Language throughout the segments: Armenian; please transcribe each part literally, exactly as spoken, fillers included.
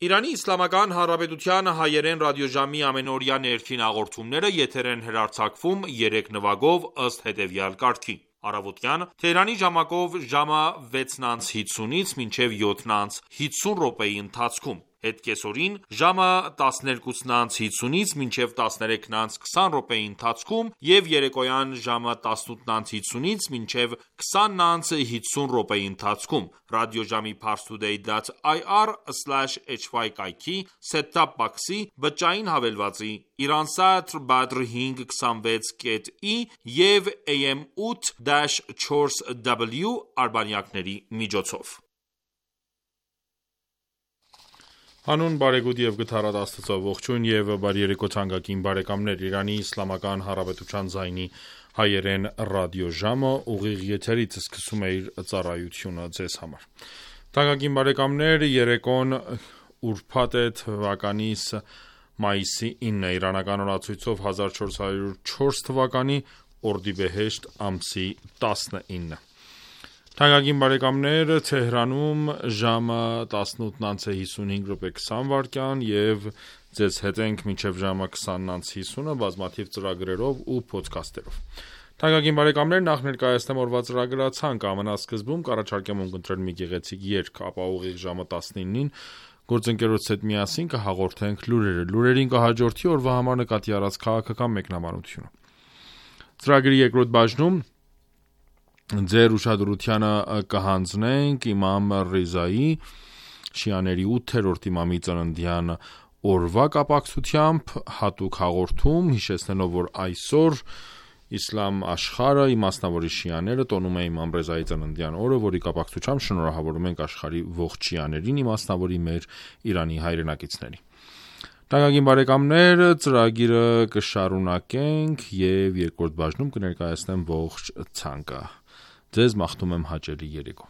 Իրանի Իսլամական Հանրապետության հայերեն ռադիոժամի ամենօրյա ներքին հաղորդումները եթեր են հեռարձակվում երեք նվագով ըստ հետևյալ կարգի. Առավոտյան Թեհրանի ժամակով ժամը վեցն անց հիսունից մինչև յոթն անց հիսուն րոպեի ընթացքում, հետկեսօրին ժամը տասներկուսն անց հիսունից մինչև տասներեքն անց քսան րոպեի ընթացքում և երեկոյան ժամը տասնութն անց հիսունից մինչև քսանն անց հիսուն րոպեի ընթացքում, ռադիոժամի parstoday.ir slash hy կայքի set-top box-ի բջջային հավելվածի Iransat Badr հինգ քսանվեց կետ ի և A M ութ չորս W արբանյակների միջոցով։ Հանուն բարեգութ և գթառատ Աստծո, ողջույն և բարի երեկո թանկագին բարեկամներ, Իրանի Իսլամական Հանրապետության ձայնի հայերեն ռադիոժամը ուղիղ եթերից սկսում է իր ծառայությունը ձեզ համար։ Թանկագին բարեկամներ, երեկոն ուրբաթ է թվականիս մայիսի ինը, իրանական օրացույցով հազար չորս հարյուր չորս թվականի օրդիբեհեշտ ամսի տասնինը։ Թանկագին բարեկամներ, Թեհրանում ժամը տասնութն անց հիսունհինգ րոպե քսան վայրկյան և ձեզ հետ ենք մինչև ժամը քսանն անց հիսունը բազմաթիվ ծրագրերով ու փոդքասթերով։ Թանկագին բարեկամներ, նախ ներկայացնեմ օրվա ծրագրացանկը, ամենասկզբում կառաջարկեմ ունկնդրել մի գեղեցիկ երգ, ապա ուղիղ ժամը տասնինին գործընկերոջս հետ միասին կհաղորդենք լուրերը, լուրերին կհաջորդի օրվա համար նկատի առած քաղաքական մեկնաբանությունը։ Ծրագրի երկրորդ բաժնում ձեր ուշադրությանը կհանձնենք իմամ Ռիզայի շիաների ութերորդ իմամի ծննդյան օրվա կապակցությամբ հատուկ հաղորդում, հիշեցնելով, որ այսօր իսլամ աշխարհը, իմասնավորի շիաները տոնում է իմամ Ռեզայի ծննդյան օրը, որի կապակցությամբ շնորհավորում ենք աշխարհի ողջ շիաներին, իմասնավորի մեր Իրանի հայրենակիցներին։ Թանկագին բարեկամներ, ծրագիրը կշարունակենք և երկրորդ բաժնում կներկայացնեմ ողջ ցանկը։ Ձեզ մաղթում եմ հաճելի երեկո։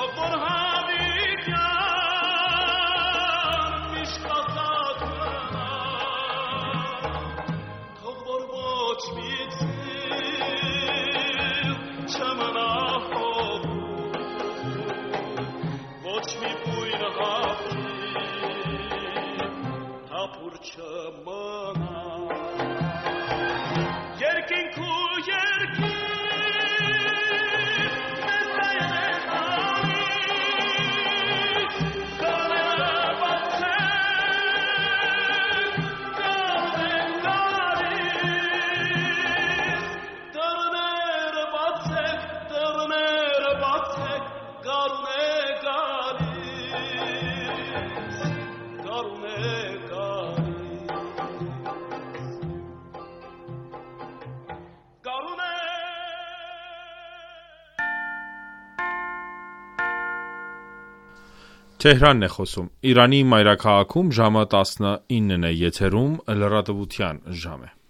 Mishka Թեհրանն է խոսում։ Իրանի մայրաքաղաքում ժամը տասնինն է, եթերում լրատվության ժամ է։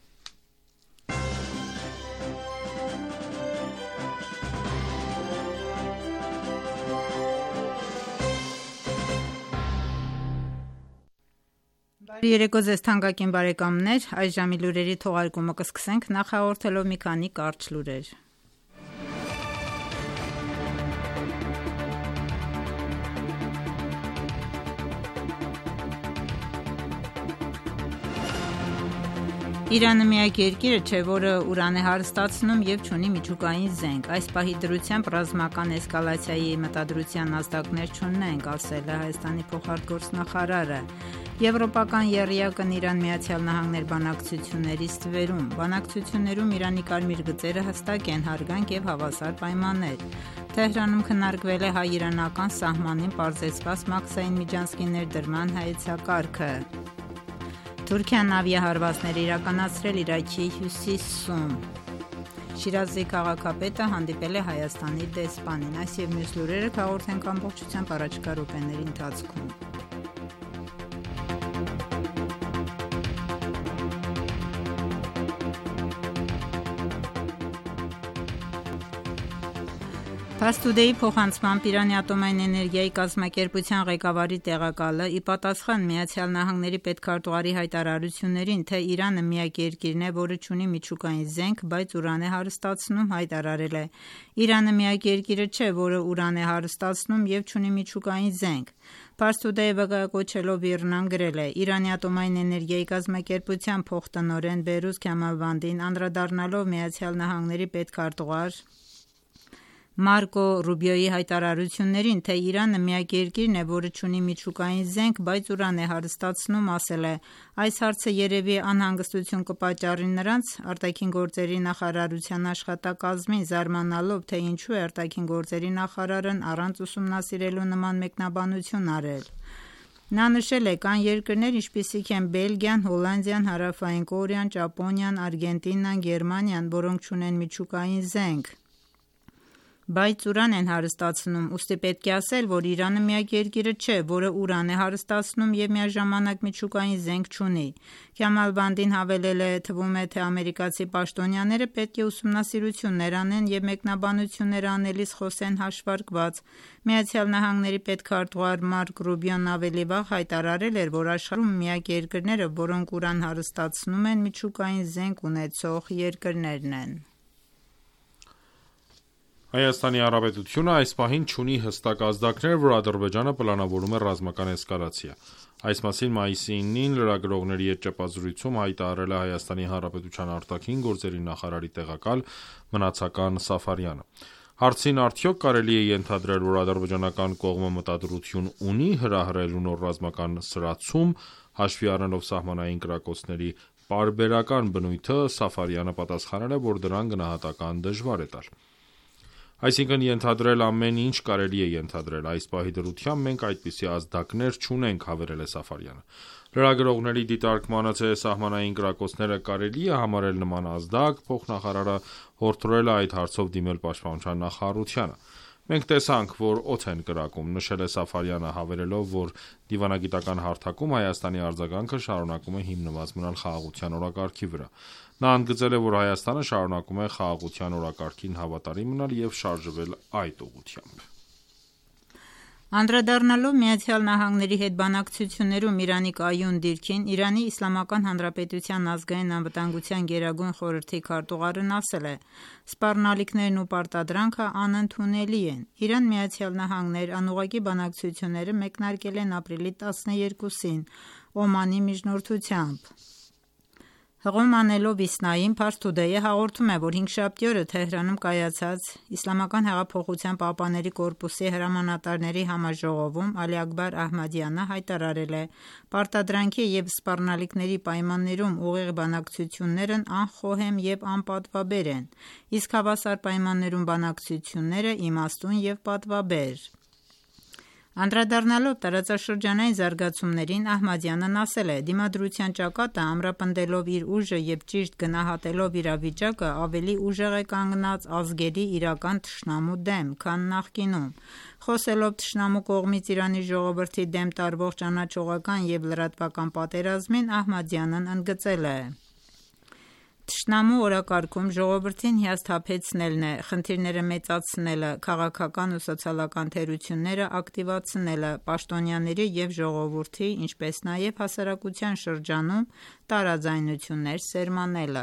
Բարի երեկո ձեզ թանկագին բարեկամներ, այս ժամի լուրերի թողարկումը կսկսենք նախ հաղորդելով մի քանի կարճ լուրեր։ Իրանը միակ երկիրը չէ, որը ուրան է հարստացնում և չունի միջուկային զենք։ Այս պահի դրությամբ ռազմական էսկալացիայի մտադրության ազդակներ չունենք, ասել է Հայաստանի փոխարտգործնախարարը։ Եվրոպական եռյակն Իրան-Միացյալ Նահանգներ բանակցությունների ստվերում։ Բանակցություններում Իրանի կարմիր գծերը հստակ են, հարգանք և հավասար պայմաններ։ Թեհրանում քննարկվել է հայ-իրանական սահմանին պարզեցված մաքսային միջանցքի ներդրման հայեցակարգը։ Թուրքիան ավիահարվածներ իրականացրել Իրաքի հյուսիսում։ Շիրազի քաղաքապետը հանդիպել է Հայաստանի դեսպանին։ Այս և մյուս լուրերը կհաղորդենք ամբողջությամբ առաջիկա րոպեների ընթացքում։ Փաստուդեի փոխանցմամբ Իրանի ատոմային էներգիայի կազմակերպության ղեկավարի տեղակալը ի պատասխան Միացյալ Նահանգների պետքարտուղարի հայտարարություններին, թե Իրանը միակ երկիրն է, որը չունի միջուկային զենք, բայց ուրան է հարստացնում, հայտարարել է. Իրանը միակ երկիրը չէ, որը ուրան է հարստացնում և չունի միջուկային զենք։ Փաստուդեը վկայակոչելով ԻՌՆԱ-ն գրել է. Իրանի ատոմային էներգիայի կազմակերպության փոխտնօրեն Բեհրուզ Քյամալվանդին անդրադառնալով Միացյալ Նահանգների պետքարտուղար Մարկո Ռուբիոյի հայտարարություններին, թե Իրանը միակ երկիրն է, որը չունի միջուկային զենք, բայց ուրան է հարստացնում, ասել է. այս հարցը երևի անհանգստություն կպատճառի նրանց արտաքին գործերի նախարարության աշխատակազմին, զարմանալով, թե ինչու է արտաքին գործերի նախարարն առանց ուսումնասիրելու նման մեկնաբանություն արել։ Նա նշել է. կան երկրներ, ինչպիսիք են Բելգիան, Հոլանդիան, Հարավային Կորեան, Ճապոնիան, Արգենտինան, Գերմանիան, որոնք չունեն միջուկային զենք, բայց ուրան են հարստացնում, ուստի պետք է ասել, որ Իրանը միակ երկիրը չէ, որը ուրան է հարստացնում և միաժամանակ միջուկային զենք չունի։ Քյամալվանդին հավելել է. թվում է, թե ամերիկացի պաշտոնյաները պետք է ուսումնասիրություններ անեն և մեկնաբանություններ անելիս խոսեն հաշվարկված։ Միացյալ Նահանգների պետքարտուղար Մարկ Ռուբիոն ավելի վաղ հայտարարել էր, որ աշխարհում միակ երկրները, որոնք ուրան հարստացնում են, միջուկային զենք ունեցող երկրներն են։ Հայաստանի Հանրապետությունը այս պահին չունի հստակ ազդակներ, որ Ադրբեջանը պլանավորում է ռազմական էսկալացիա։ Այս մասին մայիսի իննին լրագրողների հետ ճեպազրույցում հայտարարել է Հայաստանի Հանրապետության արտաքին գործերի նախարարի տեղակալ Մնացական Սաֆարյանը։ Հարցին արդյոք կարելի է ենթադրել, որ ադրբեջանական կողմը մտադրություն ունի հրահրելու նոր ռազմական սրացում, հաշվի առնելով սահմանային կրակոցների պարբերական բնույթը, Սաֆարյանը պատասխանել է, որ դրան գնահատական դժվար է տալ։ Այսինքն ենթադրել ամեն ինչ կարելի է ենթադրել, այս պահի դրությամբ մենք այդպիսի ազդակներ չունենք, հավելել է Սաֆարյանը։ Լրագրողների դիտարկմանը, թե սահմանային կրակոցները կարելի է համարել նման ազդակ, փոխնախարարը հորդորել է այդ հարցով դիմել Պաշտպանության նախարարությանը։ Մենք տեսանք, որ օդ են կրակում, նշել է Սաֆարյանը, հավելելով, որ դիվանագիտական հարթակում Հայաստանի արձագանքը շարունակում է հիմնված մնալ խաղաղության օրակարգի վրա։ Նա ընդգծել է, որ Հայաստանը շարունակում է խաղաղության օրակարգին հավատարիմ մնալ և շարժվել այդ ուղղությամբ։ Անդրադառնալով Միացյալ Նահանգների հետ բանակցություններում Իրանի կայուն դիրքին, Իրանի Իսլամական Հանրապետության ազգային անվտանգության գերագույն խորհրդի քարտուղարն ասել է. սպառնալիքներն ու պարտադրանքը անընդունելի են։ Իրան-Միացյալ Նահանգներ անուղղակի բանակցությունները մեկնարկել են ապրիլի տասներկուսին Օմանի միջնորդությամբ։ Հղում անելով Իսնային, Փարթուդեյը հաղորդում է, որ հինգշաբթի օրը Թեհրանում կայացած Իսլամական հեղափոխության պահապանների կորպուսի հրամանատարների համաժողովում Ալի Աքբար Ահմադյանը հայտարարել է. պարտադրանքի և սպառնալիքների պայմաններում ուղիղ բանակցություններն անխոհեմ և անպատվաբեր են, իսկ հավասար պայմաններում բանակցությունները իմաստուն և պատվաբեր։ Անդրադառնալով տարածաշրջանային զարգացումներին Ահմադյանն ասել է. «Դիմադրության ճակատը ամրապնդելով իր ուժը և ճիշտ գնահատելով իրավիճակը ավելի ուժեղ է կանգնած ազգերի իրական թշնամու դեմ, քան նախկինում»։ Խոսելով թշնամու կողմից Իրանի ժողովրդի դեմ տարվող ճանաչողական և լրատվական պատերազմին, Ահմադյանն ընդգծել է. «Թշնամու օրակարգում ժողովրդին հիասթափեցնելն է, խնդիրները մեծացնելը, քաղաքական ու սոցիալական թերությունները ակտիվացնելը, պաշտոնյաների և ժողովրդի, ինչպես նաև հասարակության շրջանում տարաձայնություններ սերմանելը»։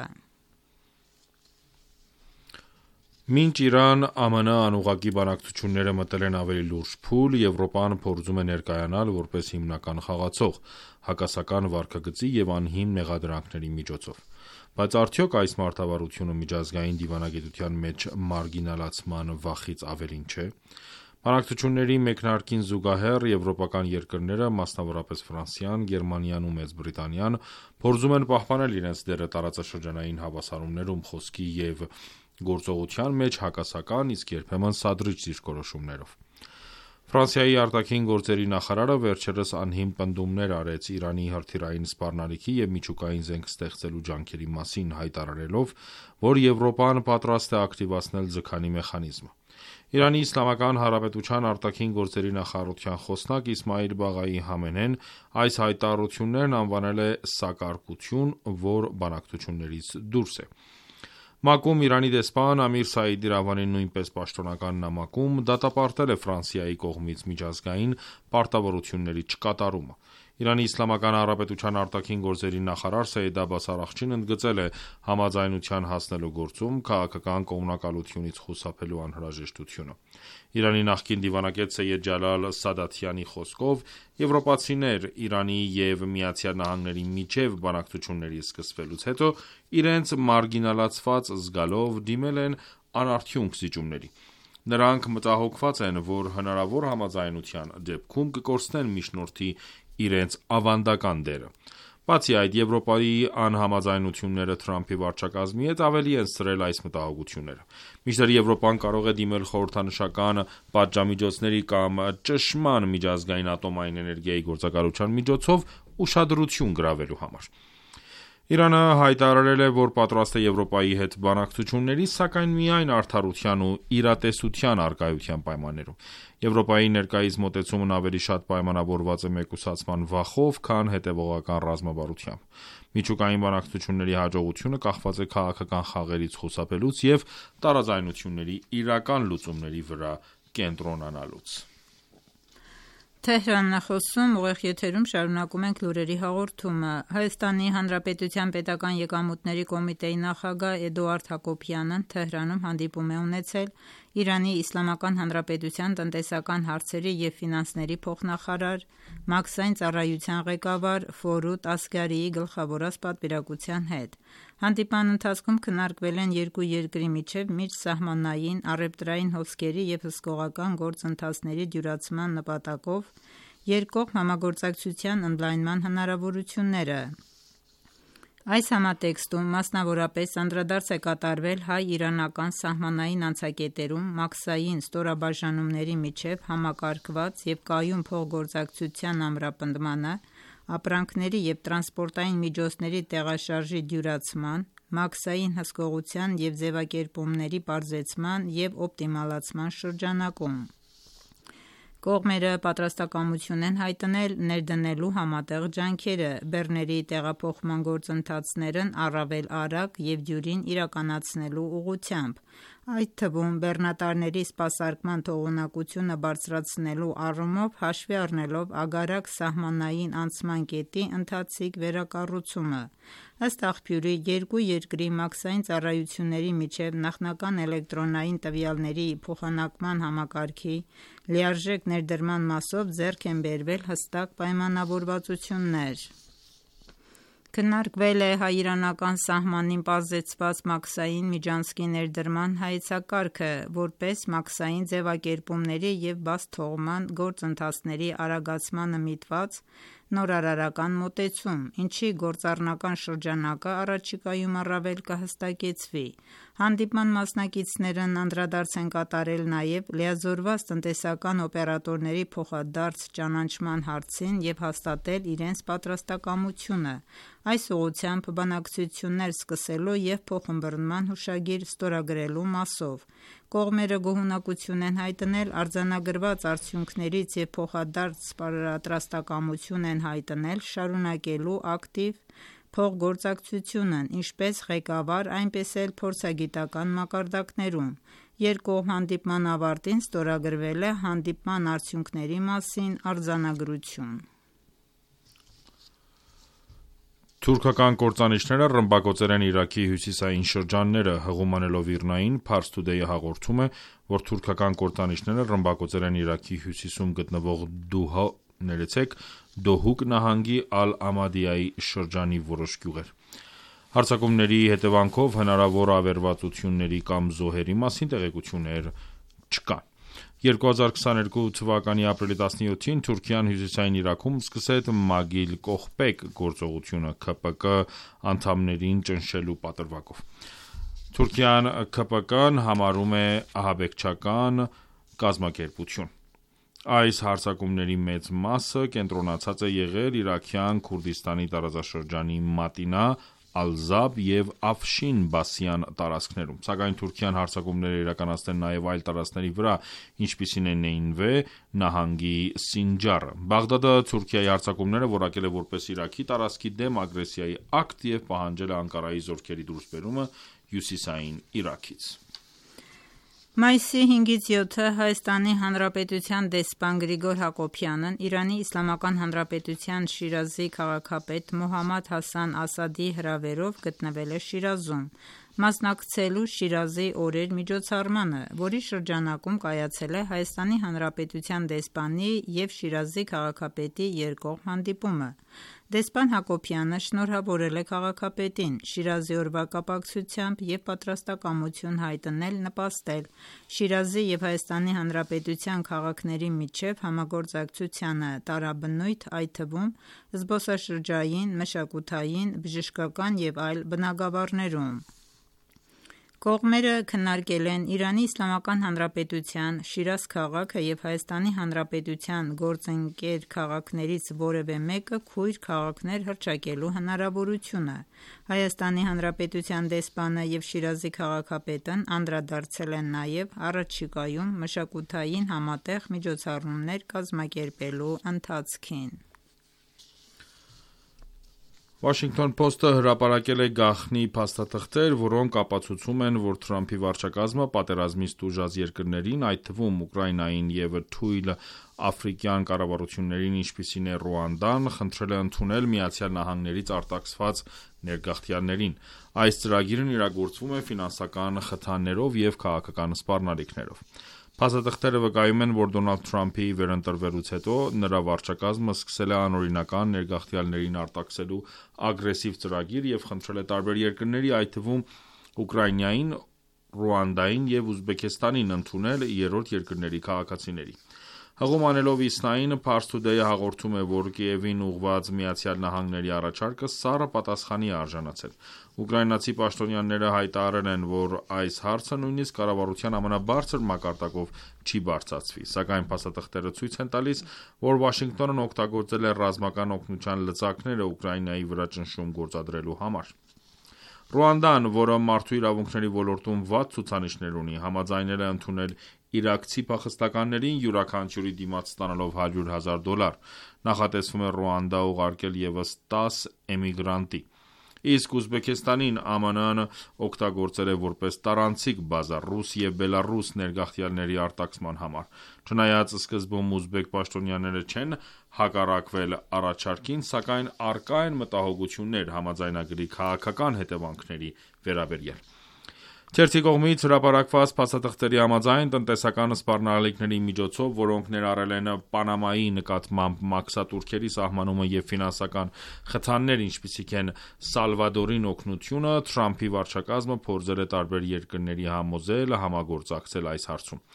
Մինչ Իրան, ԱՄՆ անուղղակի բանակցությունները մտել են ավելի լուրջ փուլ, Եվրոպան փորձում է ներկայանալ որպես հիմնական խաղացող՝ հակասական վարքագծի և անհիմն մեղադրանքների միջոցով։ Բայց արդյոք այս մարտավարությունը միջազգային դիվանագիտության մեջ մարգինալացման վախից ավելին չէ։ Բանակցությունների մեկնարկին զուգահեռ եվրոպական երկրները, մասնավորապես Ֆրանսիան, Գերմանիան ու Մեծ Բրիտանիան, փորձում են պահպանել իրենց դերը տարածաշրջանային հավասարումներում խոսքի և գործողության մեջ հակասական, իսկ երբեմն սադրիչ դիրքորոշումներով։ Ֆրանսիայի արտաքին գործերի նախարարը վերջերս անհիմն պնդումներ արեց Իրանի հրթիռային սպառնալիքի և միջուկային զենք ստեղծելու ջանքերի մասին, հայտարարելով, որ Եվրոպան պատրաստ է ակտիվացնել ձգանի մեխանիզմը։ Իրանի Իսլամական Հանրապետության արտաքին գործերի նախարարության խոսնակ Իսմայիլ Բաղայի Համենեն այս հայտարարություններն անվանել է սակարկություն, որ բանակցություններից դուրս է։ ՄԱԿ-ում Իրանի դեսպան Ամիր Սաիդ Իրավանին նույնպես պաշտոնական նամակում դատապարտել է Ֆրանսիայի կողմից միջազգային պարտավորությունների չկատարումը։ Իրանի Իսլամական Հանրապետության արտաքին գործերի նախարար Սեյեդ Աբբաս Արաղչին ընդգծել է համաձայնության հասնելու գործում քաղաքական կողմնակալությունից խուսափելու անհրաժեշտությունը։ Իրանի նախկին դիվանագետ Սեյեդ Ջալալ Սադաթյանի խոսքով, եվրոպացիներ Իրանի և ԱՄՆ-ի միջև բանակցությունների սկսվելուց հետո իրենց մարգինալացված զգալով դիմել են անարդյունք զիջումների։ Նրանք մտահոգված են, որ հնարավոր համաձայնության դեպքում կկորցնեն միջնորդի իրենց ավանդական դերը։ Բացի այդ, Եվրոպայի անհամաձայնությունները Թրամփի վարչակազմի հետ ավելի են սրել այս մտահոգությունները։ Մինչդեռ Եվրոպան կարող է դիմել խորհրդանշական պատժամիջոցների կամ ճնշման միջազգային ատոմային էներգիայի գործակալության միջոցով ուշադրություն գրավելու համար։ Իրանը հայտարարել է, որ պատրաստ է Եվրոպայի հետ բանակցությունների, սակայն միայն արդարության ու իրատեսության առկայության պայմաններում։ Եվրոպայի ներկայիս մոտեցումն ավելի շատ պայմանավորված է մեկուսացման վախով, քան հետևողական ռազմավարությամբ։ Միջուկային բանակցությունների հաջողությունը կախված է քաղաքական խաղերից խուսափելուց և տարաձայնությունների իրական լուծումների վրա կենտրոնանալուց։ Հայաստանի Հանրապետության պետական եկամուտների կոմիտեի նախագահ Էդուարդ Հակոբյանն Թեհրանում հանդիպում է ունեցել Իրանի Իսլամական Հանրապետության տնտեսական հարցերի և ֆինանսների փոխնախարար, մաքսային ծառայության ղեկավար Ֆորուդ Ասգարիի գլխավորած պատվիրակության հետ։ Հանդիպման ընթացքում քննարկվել են երկու երկրի միջև միջսահմանային առևտրային հոսքերի և հսկողական գործընթացների դյուրացման նպատակով երկկողմ համագործակցության ընդլայնման հնարավորությունները։ Այս համատեքստում մասնավորապես անդրադարձ է կատարվել հայ-իրանական սահմանային անցակետերում մաքսային ստորաբաժանումների միջև համակարգված և կայուն փոխգործակցության ամրապնդմանը, ապրանքների և տրանսպորտային միջոցների տեղաշարժի դյուրացման, մաքսային հսկողության և ձևակերպումների պարզեցման և օպտիմալացման շրջանակում։ Կողմերը պատրաստակամություն են հայտնել ներդնելու համատեղ ջանքերը բեռների տեղափոխման գործընթացներն առավել արագ և դյուրին իրականացնելու ուղղությամբ, այդ թվում բեռնատարների սպասարկման թողունակությունը բարձրացնելու առումով հաշվի առնելով ագարակ սահմանային անցման կետի ընթացիկ վերակառուցումը։ Ըստ աղբյուրի, երկու երկրի մաքսային ծառայությունների միջև նախնական էլեկտրոնային տվյալների փոխանակման համակարգի լիարժեք ներդրման մասով ձեռք են բերվել հստակ պայմանավորվածություններ։ Քննարկվել է հայ-իրանական սահմանին պարզեցված մաքսային միջանցքի ներդրման հայեցակարգը՝ որպես մաքսային ձևակերպումների և բացթողման գործընթացների արագացմանը միտված նորարարական մոտեցում, ինչի գործառնական շրջանակը առաջիկայում առավել կհստակեցվի։ Հանդիպման մասնակիցներն անդրադարձ են կատարել նաև լիազորված տնտեսական օպերատորների փոխադարձ ճանաչման հարցին և հաստատել իրենց պատրաստակամությունը այս ուղղությամբ բանակցություններ սկսելու և փոխըմբռնման հուշագիր ստորագրելու մասով։ Կողմերը գոհունակություն են հայտնել արձանագրված արդյունքներից և փոխադարձ պատրաստակամություն են հայտնել շարունակելու ակտիվ փոխգործակցությունն ինչպես ղեկավար, այնպես էլ փորձագիտական մակարդակներում։ Երկկողմ հանդիպման ավարտին ստորագրվել է հանդիպման արդյունքների մասին արձանագրություն։ Թուրքական կործանիչները ռմբակոծել են Իրաքի հյուսիսային շրջանները։ Հղում անելով ԻՌՆԱ-ին, Pars Today-ը հաղորդում է, որ թուրքական կործանիչները ռմբակոծել են Իրաքի հյուսիսում գտնվող Դոհուկ նահանգի Ալ-Ամադիայի շրջանի որոշ գյուղեր։ Հարձակումների հետևանքով հնարավոր ավերածությունների կամ զոհերի մասին տեղեկություններ չկան։ երկու հազար քսաներկու թվականի ապրիլի տասնյոթին Թուրքիան հյուսիսային Իրաքում սկսեց Մագիլ Կողբեկ գործողությունը K P K անդամներին ճնշելու պատրվակով։ Թուրքիան K P K-ն համարում է ահաբեկչական կազմակերպություն։ Այս հարձակումների մեծ մասը կենտրոնացած է եղել Իրաքյան Քուրդիստանի տարածաշրջանի Մատինա, Ալ-Զաբ և Աֆշին Բասիան տարածքներում, սակայն Թուրքիան հարձակումներ է իրականացնել նաև այլ տարածքների վրա, ինչպիսին է Նինվե նահանգի Սինջարը։ Բաղդադը Թուրքիայի հարձակումները որակել է որպես Իրաքի տարածքի դեմ ագրեսիայի ակտ և պահանջել է Անկարայի զորքերի դուրսբերումը հյուսիսային Իրաքից։ Մայիսի հինգից յոթը Հայաստանի Հանրապետության դեսպան Գրիգոր Հակոբյանն Իրանի Իսլամական Հանրապետության Շիրազի քաղաքապետ Մոհամմադ Հասան Ասադի հրավերով գտնվել է Շիրազում, մասնակցելու Շիրազի օրեր միջոցառմանը, որի շրջանակում կայացել է Հայաստանի Հանրապետության դեսպանի և Շիրազի քաղաքապետի երկկողմ հանդիպումը։ Դեսպան Հակոբյանը շնորհավորել է քաղաքապետին Շիրազի օրվա կապակցությամբ և պատրաստակամություն հայտնել նպաստել Շիրազի և Հայաստանի Հանրապետության քաղաքների միջև համագործակցությանը տարաբնույթ, այդ թվում զբոսաշրջային, մշակութային, բժշկական և այլ բնագավառներում։ Կողմերը քննարկել են Իրանի Իսլամական Հանրապետության Շիրազ քաղաքը և Հայաստանի Հանրապետության գործընկեր քաղաքներից որևէ մեկը քույր քաղաքներ հռչակելու հնարավորությունը։ Հայաստանի Հանրապետության դեսպանը և Շիրազի քաղաքապետն անդրադարձել են նաև առաջիկայում մշակութային համատեղ միջոցառումներ կազմակերպելու ընթացքին։ Washington Post-ը հրապարակել է գաղտնի փաստաթղթեր, որոնք ապացուցում են, որ Թրամփի վարչակազմը պատերազմից տուժած երկրներին, այդ թվում Ուկրաինային և թույլ աֆրիկյան կառավարություններին, ինչպիսին է Ռուանդան, խնդրել է ընդունել Միացյալ Նահանգներից արտաքսված ներգաղթյալներին։ Այս ծրագիրն իրագործվում է ֆինանսական խթաններով և քաղաքական սպառնալիքներով։ Փաստաթղթերը վկայում են, որ Դոնալդ Թրամփի վերընտրվելուց հետո նրա վարչակազմը սկսել է անօրինական ներգաղթյալներին արտաքսելու ագրեսիվ ծրագիր և խնդրել է տարբեր երկրների, այդ թվում Ուկրաինային, Ռուանդային և Ուզբեկստանին ընդունել երրորդ երկրների քաղաքացիների։ Հղում անելով ԻՍՆԱ-ին, Pars Today-ը հաղորդում է, որ Կիևին ուղղված Միացյալ Նահանգների առաջարկը սառը պատասխանի է արժանացել։ Ուկրաինացի պաշտոնյաները հայտարարել են, որ այս հարցը նույնիսկ կառավարության ամենաբարձր մակարդակով չի բարձրացվի, սակայն փաստաթղթերը ցույց են տալիս, որ Վաշինգտոնն օգտագործել է ռազմական օգնության լծակները Ուկրաինայի վրա ճնշում գործադրելու համար։ Ռուանդան, որը մարդու իրավունքների ոլորտում վատ ցուցանիշներ ունի, համաձայնել է ընդունել իրաքցի փախստականներին յուրաքանչյուրի դիմաց ստանալով հարյուր հազար դոլար։ Նախատեսվում է Ռուանդա ուղարկել ևս տասը էմիգրանտի։ Իսկ Ուզբեկստանին ԱՄՆ-ն օգտագործել է որպես տարանցիկ բազա ռուս և բելառուս ներգաղթյալների արտաքսման համար։ Չնայած սկզբում ուզբեկ պաշտոնյաները չեն հակառակվել առաջարկին, սակայն առկա են մտահոգություններ համաձայնագրի քաղաքական հետևանքների վերաբերյալ։ Թերթի կողմից հրապարակված փաստաթղթերի համաձայն տնտեսական սպառնալիքների միջոցով, որոնք ներառել են Պանամայի նկատմամբ մաքսատուրքերի սահմանումը և ֆինանսական խթաններ, ինչպիսիք են Սալվադորին օգնությունը, Թրամփի վարչակազմը փորձել է տարբեր երկրների համոզել համագործակցել այս հարցում։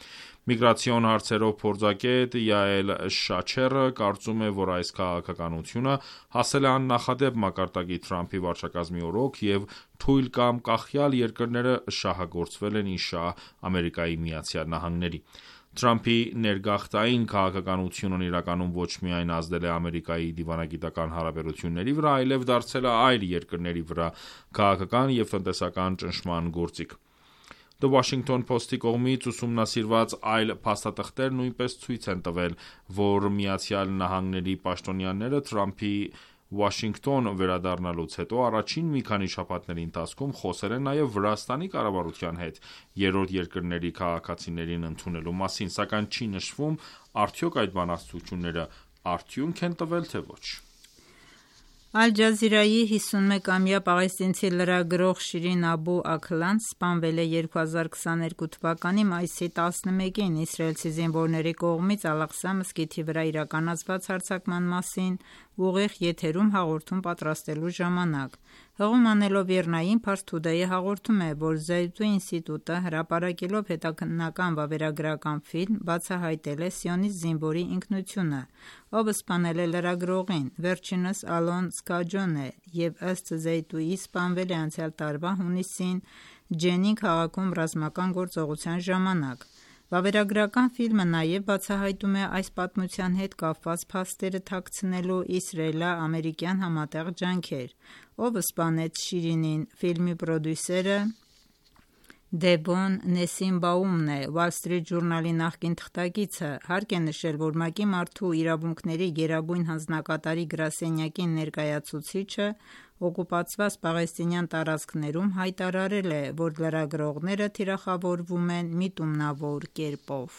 Միգրացիոն հարցերով փորձագետ Յաել Շաչերը կարծում է, որ այս քաղաքականությունը հասել է աննախադեպ մակարդակի Թրամփի վարչակազմի օրոք և թույլ կամ կախյալ երկրները շահագործվել են ի շահ Ամերիկայի Միացյալ Նահանգների: Թրամփի ներգաղթային քաղաքականությունն իրականում ոչ միայն ազդել է Ամերիկայի դիվանագիտական հարաբերությունների վրա, այլև դարձել է այլ երկրների վրա քաղաքական և տնտեսական ճնշման գործիք: The Washington Post-ի կողմից ուսումնասիրված այլ փաստաթղթեր նույնպես ցույց են տվել, որ ԱՄՆ պաշտոնյաները Թրամփի Վաշինգտոն վերադառնալուց հետո առաջին մի քանի շաբաթների ընթացքում խոսել են նաև Վրաստանի կառավարության հետ երրորդ երկրների քաղաքացիներին ընդունելու մասին, սակայն չի նշվում արդյոք այդ բանակցությունները արդյունք են տվել, թե ոչ: Ալ Ջազիրայի հիսունմեկամյա պաղեստինցի լրագրող Շիրին Աբու Աքլան սպանվել է երկու հազար քսաներկու թվականի մայիսի տասնմեկին իսրայելցի զինվորների կողմից Ալ-Աղսա մզկիթի վրա իրականացված հարձակման մասին ուղիղ եթերում հաղորդում պատրաստելու ժամանակ: Հղում անելով ԻՌՆԱ-ին, Pars Today-ը հաղորդում է, որ Զայթուն ինստիտուտը հրապարակելով հետաքննական վավերագրական ֆիլմ, բացահայտել է սիոնիստ զինվորի ինքնությունը, ով սպանել է լրագրողին: Վերջինս Ալոն Սկաջոն է և ըստ Զայթուն-ի սպանվել է անցյալ տարվա հունիսին Ջենին քաղաքում ռազմական գործողության ժամանակ: Վավերագրական ֆիլմը նաև բացահայտում է այս պատմության հետ կապված փաստերը թաքցնելու իսրայելա-ամերիկյան համատեղ ջանքեր: Ով սպանեց Շիրինին: Ֆիլմի պրոդյուսերը Դեբոն Նեսիմբաումն է: Wall Street Journal-ի նախկին թղթակիցը հարկ է նշել, որ ՄԱԿ-ի Մարդու իրավունքների գերագույն հանձնակատարի գրասենյակի ներկայացուցիչը օկուպացված պաղեստինյան տարածքներում հայտարարել է, որ լրագրողները թիրախավորվում են միտումնավոր կերպով: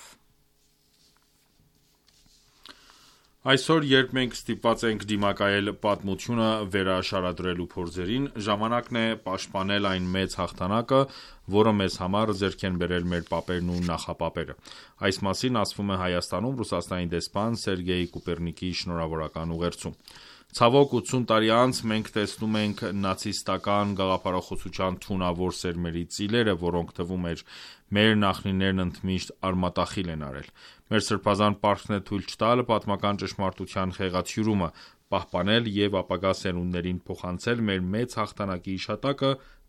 Այսօր, երբ մենք ստիպված ենք դիմակայել պատմությունը վերաշարադրելու փորձերին, ժամանակն է պաշտպանել այն մեծ հաղթանակը, որը մեզ համար ձեռք են բերել մեր պապերն ու նախապապերը: Այս մասին ասվում է Հայաստանում Ռուսաստանի դեսպան Սերգեյ Կուպերնիկի շնորհավորական ուղերձում: Ցավոք, ութսուն տարի անց մենք տեսնում ենք նացիստական գաղափարախոսության թունավոր սերմերի ծիլերը, որոնք թվում էր մեր նախնիներն ընդմիշտ արմատախիլ են արել: Մեր սրբազան պարտքն է թույլ չտալ պատմական ճշմարտության խեղաթյուրումը, պահպանել և ապագա սերունդներին փոխանցել մեր մեծ հաղթանակի հիշատակը,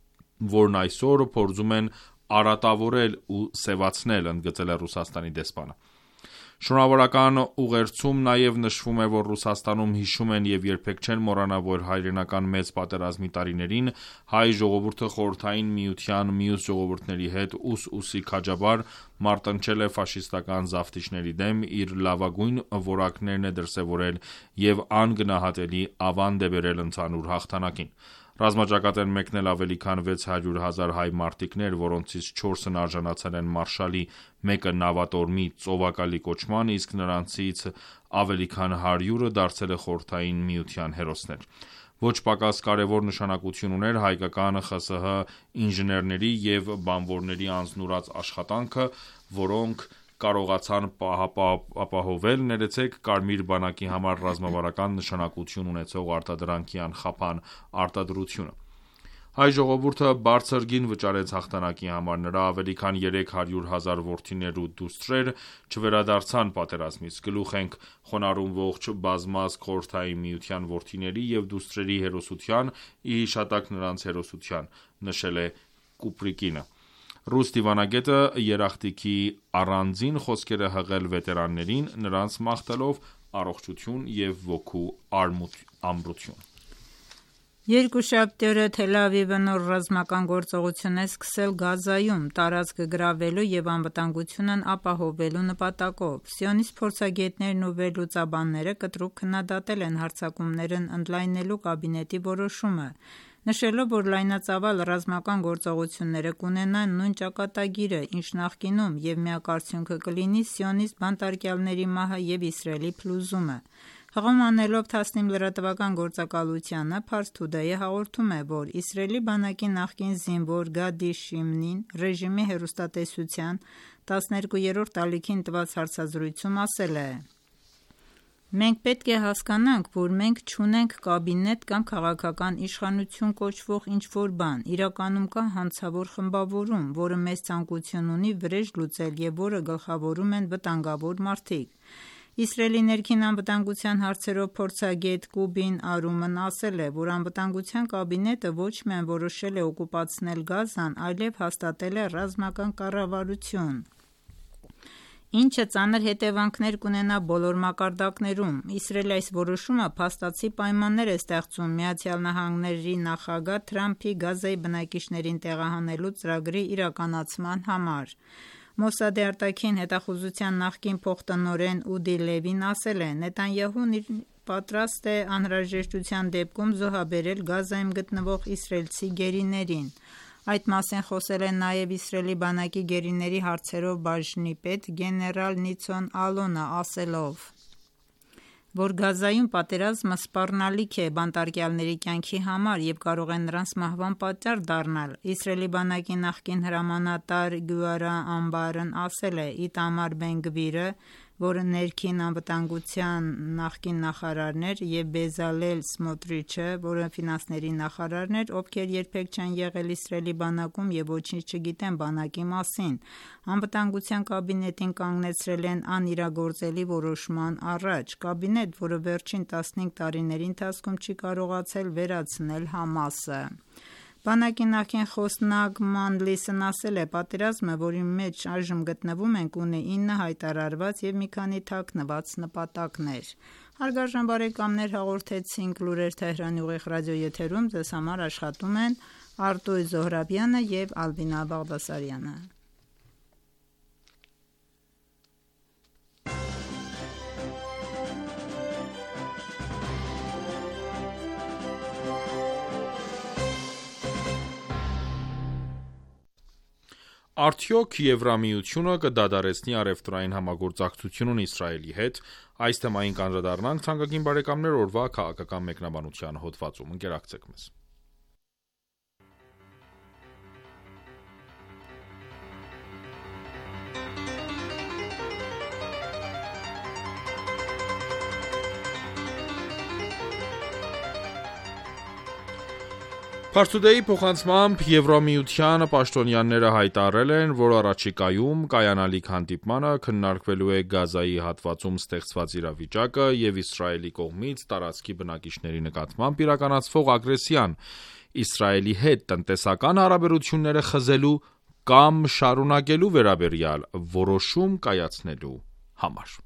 որն այսօր փորձում են արատավորել ու սևացնել, ընդգծել է Ռուսաստանի դեսպանը: Շնորհավորական ուղերձում նաև նշվում է, որ Ռուսաստանում հիշում են և երբեք չեն մոռանա, որ հայրենական մեծ պատերազմի տարիներին հայ ժողովուրդը Խորհրդային Միության մյուս ժողովուրդների հետ ուս-ուսի քաջաբար մարտնչել է ֆաշիստական զավթիչների դեմ, իր լավագույն որակներն է դրսևորել և անգնահատելի ավանդ է բերել ընդհանուր հաղթանակին: Ռազմաճակատ են մեկնել ավելի քան վեց հարյուր հազար հայ մարտիկներ, որոնցից չորսն արժանացել են մարշալի, մեկը նավատորմի ծովակալի կոչման, իսկ նրանցից ավելի քան հարյուրը դարձել է Խորհրդային Միության հերոսներ: Ոչ պակաս կարևոր նշանակություն ուներ հայկական ԽՍՀ ինժեներների և բանվորների անձնուրաց աշխատանքը, որոնք կարողացան ապահովել Կարմիր բանակի համար ռազմավարական նշանակություն ունեցող արտադրանքի անխափան արտադրությունը: Հայ ժողովուրդը բարձր գին վճարեց հաղթանակի համար: Նրա ավելի քան երեք հարյուր հազար որդիներ ու դուստրեր չվերադարձան պատերազմից: Գլուխ ենք խոնարհում ողջ բազմազգ Խորհրդային Միության որդիների և դուստրերի հերոսության ի հիշատակ նրանց հերոսության, նշել է Կուպրիկինը: Ռուս դիվանագետը երախտիկի առանձին խոսքեր է հղել վետերաններին, նրանց մաղթելով առողջություն և ոգու ամրություն: Երկուշաբթի օրը Թել Ավիվը նոր ռազմական գործողություն է սկսել Գազայում՝ տարածք գրավելու և անվտանգությունն ապահովելու նպատակով: Սիոնիստ փորձագետներն ու վերլուծաբանները կտրուկ քննադատել են հարձակումներն ընդլայնելու կաբինետի որոշումը, նշելով, որ լայնածավալ ռազմական գործողությունները կունենան նույն ճակատագիրը, ինչ նախկինում և միակ արդյունքը կլինի սիոնիստ բանտարկյալների մահը և Իսրայելի փլուզումը: Հղում անելով Թասնիմ լրատվական գործակալությանը, Pars Today-ը հաղորդում է, որ Իսրայելի բանակի նախկին զինվոր Գադի Շիմնին ռեժիմի հեռուստատեսության տասներկուերորդ ալիքին տված հարցազրույցում ասել է. Մենք պետք է հասկանանք, որ մենք չունենք կաբինետ կամ քաղաքական իշխանություն կոչվող ինչ-որ բան, իրականում կա հանցավոր խմբավորում, որը մեծ ցանկություն ունի վրեժ լուծել և որը գլխավորում են վտանգավոր մարդիկ։ Իսրայելի ներքին անվտանգության հարցերով փորձագետ Կուբին Արումն ասել է, որ անվտանգության կաբինետը ոչ միայն որոշել է օկուպացնել Գազան, այլև հաստատել է ռազմական կառավարություն, ինչը ծանր հետևանքներ կունենա բոլոր մակարդակներում։ Իսրայելի այս որոշումը փաստացի պայմաններ է ստեղծում Միացյալ Նահանգների նախագահ Թրամփի Գազայի բնակիչներին տեղահանելու ծրագրի իրականացման համար։ Մոսադի արտաքին հետախուզության նախկին փոխտնօրեն Ուդի Լևին ասել է. «Նետանյահուն պատրաստ է անհրաժեշտության դեպքում զոհաբերել Գազայում գտնվող իսրայելցի գերիներին»։ Այդ մասին խոսել է նաև Իսրայելի բանակի գերիների հարցերով բաժնի պետ գեներալ Նիցոն Ալոնը, ասելով, որ Գազայում պատերազմը սպառնալիք է բանտարկյալների կյանքի համար և կարող է նրանց մահվան պատճառ դառնալ։ Իսրայելի բանակի նախկին հրամանատար Գյուարա Ամբարն ասել է. «Իտամար Բեն-Գվիրը, որը ներքին անվտանգության նախկին նախարարն էր, և Բեզալել Սմոտրիչը, որը ֆինանսների նախարարն էր, ովքեր երբեք չեն եղել Իսրայելի բանակում և ոչինչ չգիտեն բանակի մասին, անվտանգության կաբինետին կանգնեցրել են անիրագործելի որոշման առաջ, կաբինետ, որը վերջին տասնհինգ տարիների ընթացքում չի կարողացել վերացնել Համասը»։ Բանակի նախկին խոսնակ Մանլիսն ասել է. «Պատերազմը, որի մեջ այժմ գտնվում ենք, ունի ինը հայտարարված և մի քանի թաքնված նպատակներ»։ Հարգարժան բարեկամներ, հաղորդեցինք լուրեր Թեհրանի ուղիղ ռադիոեթերում, ձեզ համար աշխատում են Արտույտ Զոհրաբյանը և Ալբինա Բաղդասարյանը։ Արդյոք Եվրամիությունը կդադարեցնի առևտրային համագործակցությունն Իսրայելի հետ։ Այս թեմային կանդրադառնանք թանկագին բարեկամներ օրվա քաղաքական մեկնաբանության հոդվածում։ Ընկերակցեք մեզ։ Փարթուդեի փոխանցմամբ Եվրամիության պաշտոնյաները հայտարարել են, որ առաջիկայում կայանալիք հանդիպմանը քննարկվելու է Գազայի հատվածում ստեղծված իրավիճակը և Իսրայելի կողմից տարածքի բնակիչների նկատմամբ իրականացվող ագրեսիան, Իսրայելի հետ տնտեսական հարաբերությունները խզելու կամ շարունակելու վերաբերյալ որոշում կայացնելու համար։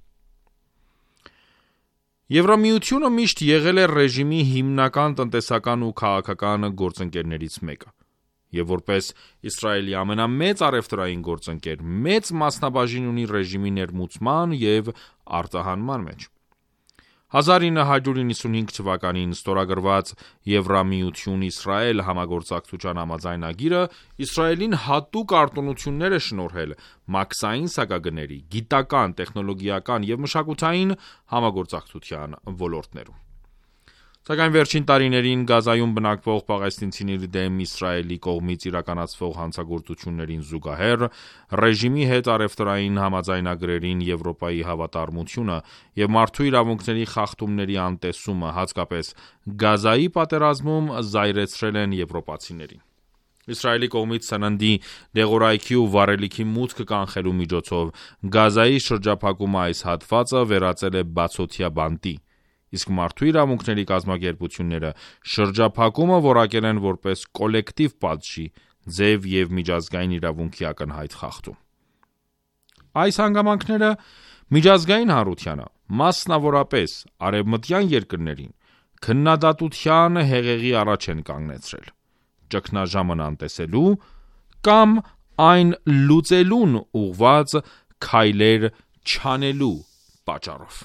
Եվրամիությունը միշտ եղել է ռեժիմի հիմնական տնտեսական ու քաղաքական գործընկերներից մեկը, և որպես Իսրայելի ամենամեծ առևտրային գործընկեր, մեծ մասնաբաժին ունի ռեժիմի ներմուծման և արտահանման մեջ։ հազար ինը հարյուր իննսունհինգ թվականին ստորագրված Եվրամիություն-Իսրայել համագործակցության համաձայնագիրը Իսրայելին հատուկ արտոնություններ է շնորհել մաքսային սակագների, գիտական, տեխնոլոգիական և մշակութային համագործակցության ոլորտներում։ Սակայն վերջին տարիներին Գազայում բնակվող պաղեստինցիների դեմ Իսրայելի կողմից իրականացվող հանցագործություններին զուգահեռ, ռեժիմի հետ առևտրային համաձայնագրերին Եվրոպայի հավատարմությունը և մարդու իրավունքների խախտումների անտեսումը, հատկապես Գազայի պատերազմում, զայրացրել են եվրոպացիներին։ Իսրայելի կողմից սննդի, դեղորայքի ու վառելիքի մուտքը կանխելու միջոցով Գազայի շրջափակումը այս հատվածը վերածել է բացօթյա բանտի, իսկ մարդու իրավունքների կազմակերպությունները շրջափակումը որակել են որպես կոլեկտիվ պատժի, ձև և միջազգային իրավունքի ակնհայտ խախտում։ Այս հանգամանքները միջազգային հանրությանը, մասնավորապես արևմտյան երկրներին, քննադատության հեղեղի առաջ են կանգնեցրել՝ ճգնաժամն անտեսելու կամ այն լուծելուն ուղղված քայլեր չանելու պատճառով։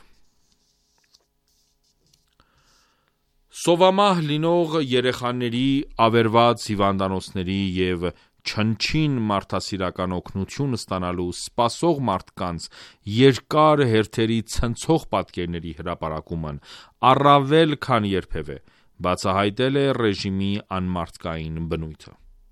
Սովամահ լինող երեխաների, ավերված հիվանդանոցների և չնչին մարդասիրական օգնություն ստանալու սպասող մարդկանց երկար հերթերի ցնցող պատկերների հրապարակումն առավել քան երբևէ բացահայտել է ռեժիմի անմարդկային բնույթը։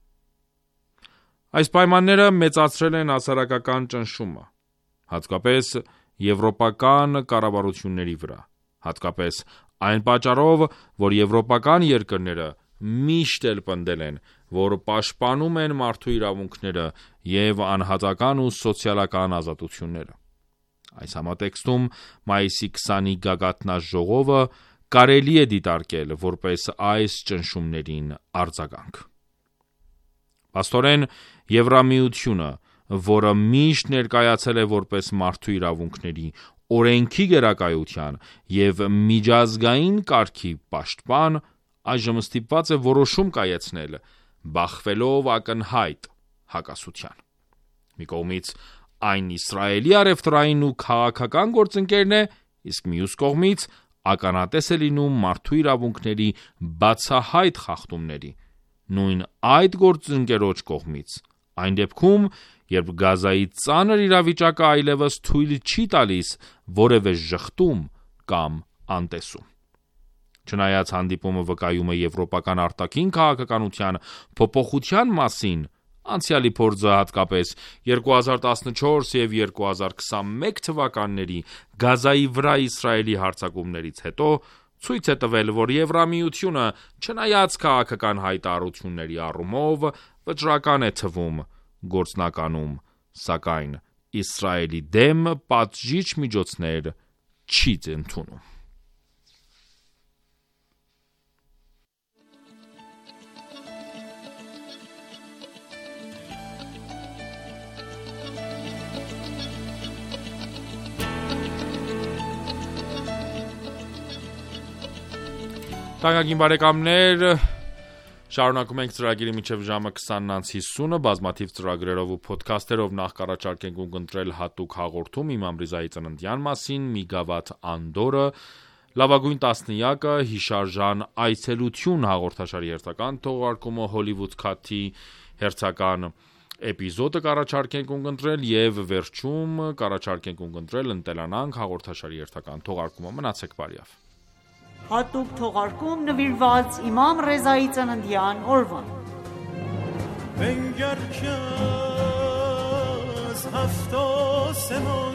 Այս պայմանները մեծացրել են հասարակական ճնշումը, հատկապես եվրոպական կառավարությունների վրա, հատկապես այն պատճառով, որ եվրոպական երկրները միշտ էլ պնդել են, որ պաշտպանում են մարդու իրավունքները և անհատական ու սոցիալական ազատությունները։ Այս համատեքստում մայիսի քսանի գագաթնաժողովը կարելի է դիտարկել որպես այս ճնշումներին արձագանք։ Փաստորեն, Եվրամիությունը, որը միշտ ներկայացել է որպես մարդու իրավունքների, օրենքի գերակայության և միջազգային կարգի պաշտպան, այժմ ստիպված է որոշում կայացնել, բախվելով ակնհայտ հակասության։ Մի կողմից այն Իսրայելի առևտրային ու քաղաքական գործընկերն է, իսկ մյուս կողմից ականատես է լինում մարդու իրավունքների բացահայտ խախտումների, նույն այդ գործընկերոջ կողմից, այն դեպքում, երբ Գազայի ծանր իրավիճակը այլևս թույլ չի տալիս որևէ ժխտում կամ անտեսում։ Չնայած հանդիպումը վկայում է եվրոպական արտաքին քաղաքականության փոփոխության մասին, անցյալի փորձը հատկապես երկու հազար տասնչորս և երկու հազար քսանմեկ թվականների Գազայի վրա Իսրայելի հարձակումներից հետո ցույց է տվել, որ Եվրամիությունը, չնայած քաղաքական հայտարարությունների առումով, վճռական է թվում գործնականում, սակայն Իսրայելի դեմ պատժիչ միջոցներ չի ընդունում։ Թանկագին բարեկամներ, շարունակում ենք ծրագիրը մինչև ժամը քսանից հիսունը, բազմաթիվ ծրագրերով ու փոդքասթերով նախ կառաջարկենք ունկնդրել հատուկ հաղորդում Իմամ Ռիզայի ծննդյան մասին, մի գավաթ Անդորը, լավագույն տասնյակը, հիշարժան այցելություն հաղորդաշարի հերթական թողարկումը, Հոլիվուդ Քաթի հերթական էպիզոդը կառաջարկենք ունկնդրել և վերջում կառաջարկենք ունկնդրել Ընտելանանք հաղորդաշարի հերթական թողարկումը։ Մնացեք բարյավ։ Հատուկ թողարկում նվիրված Իմամ Ռեզայի ծննդյան օրվան։ بنگر که از هفت آسمان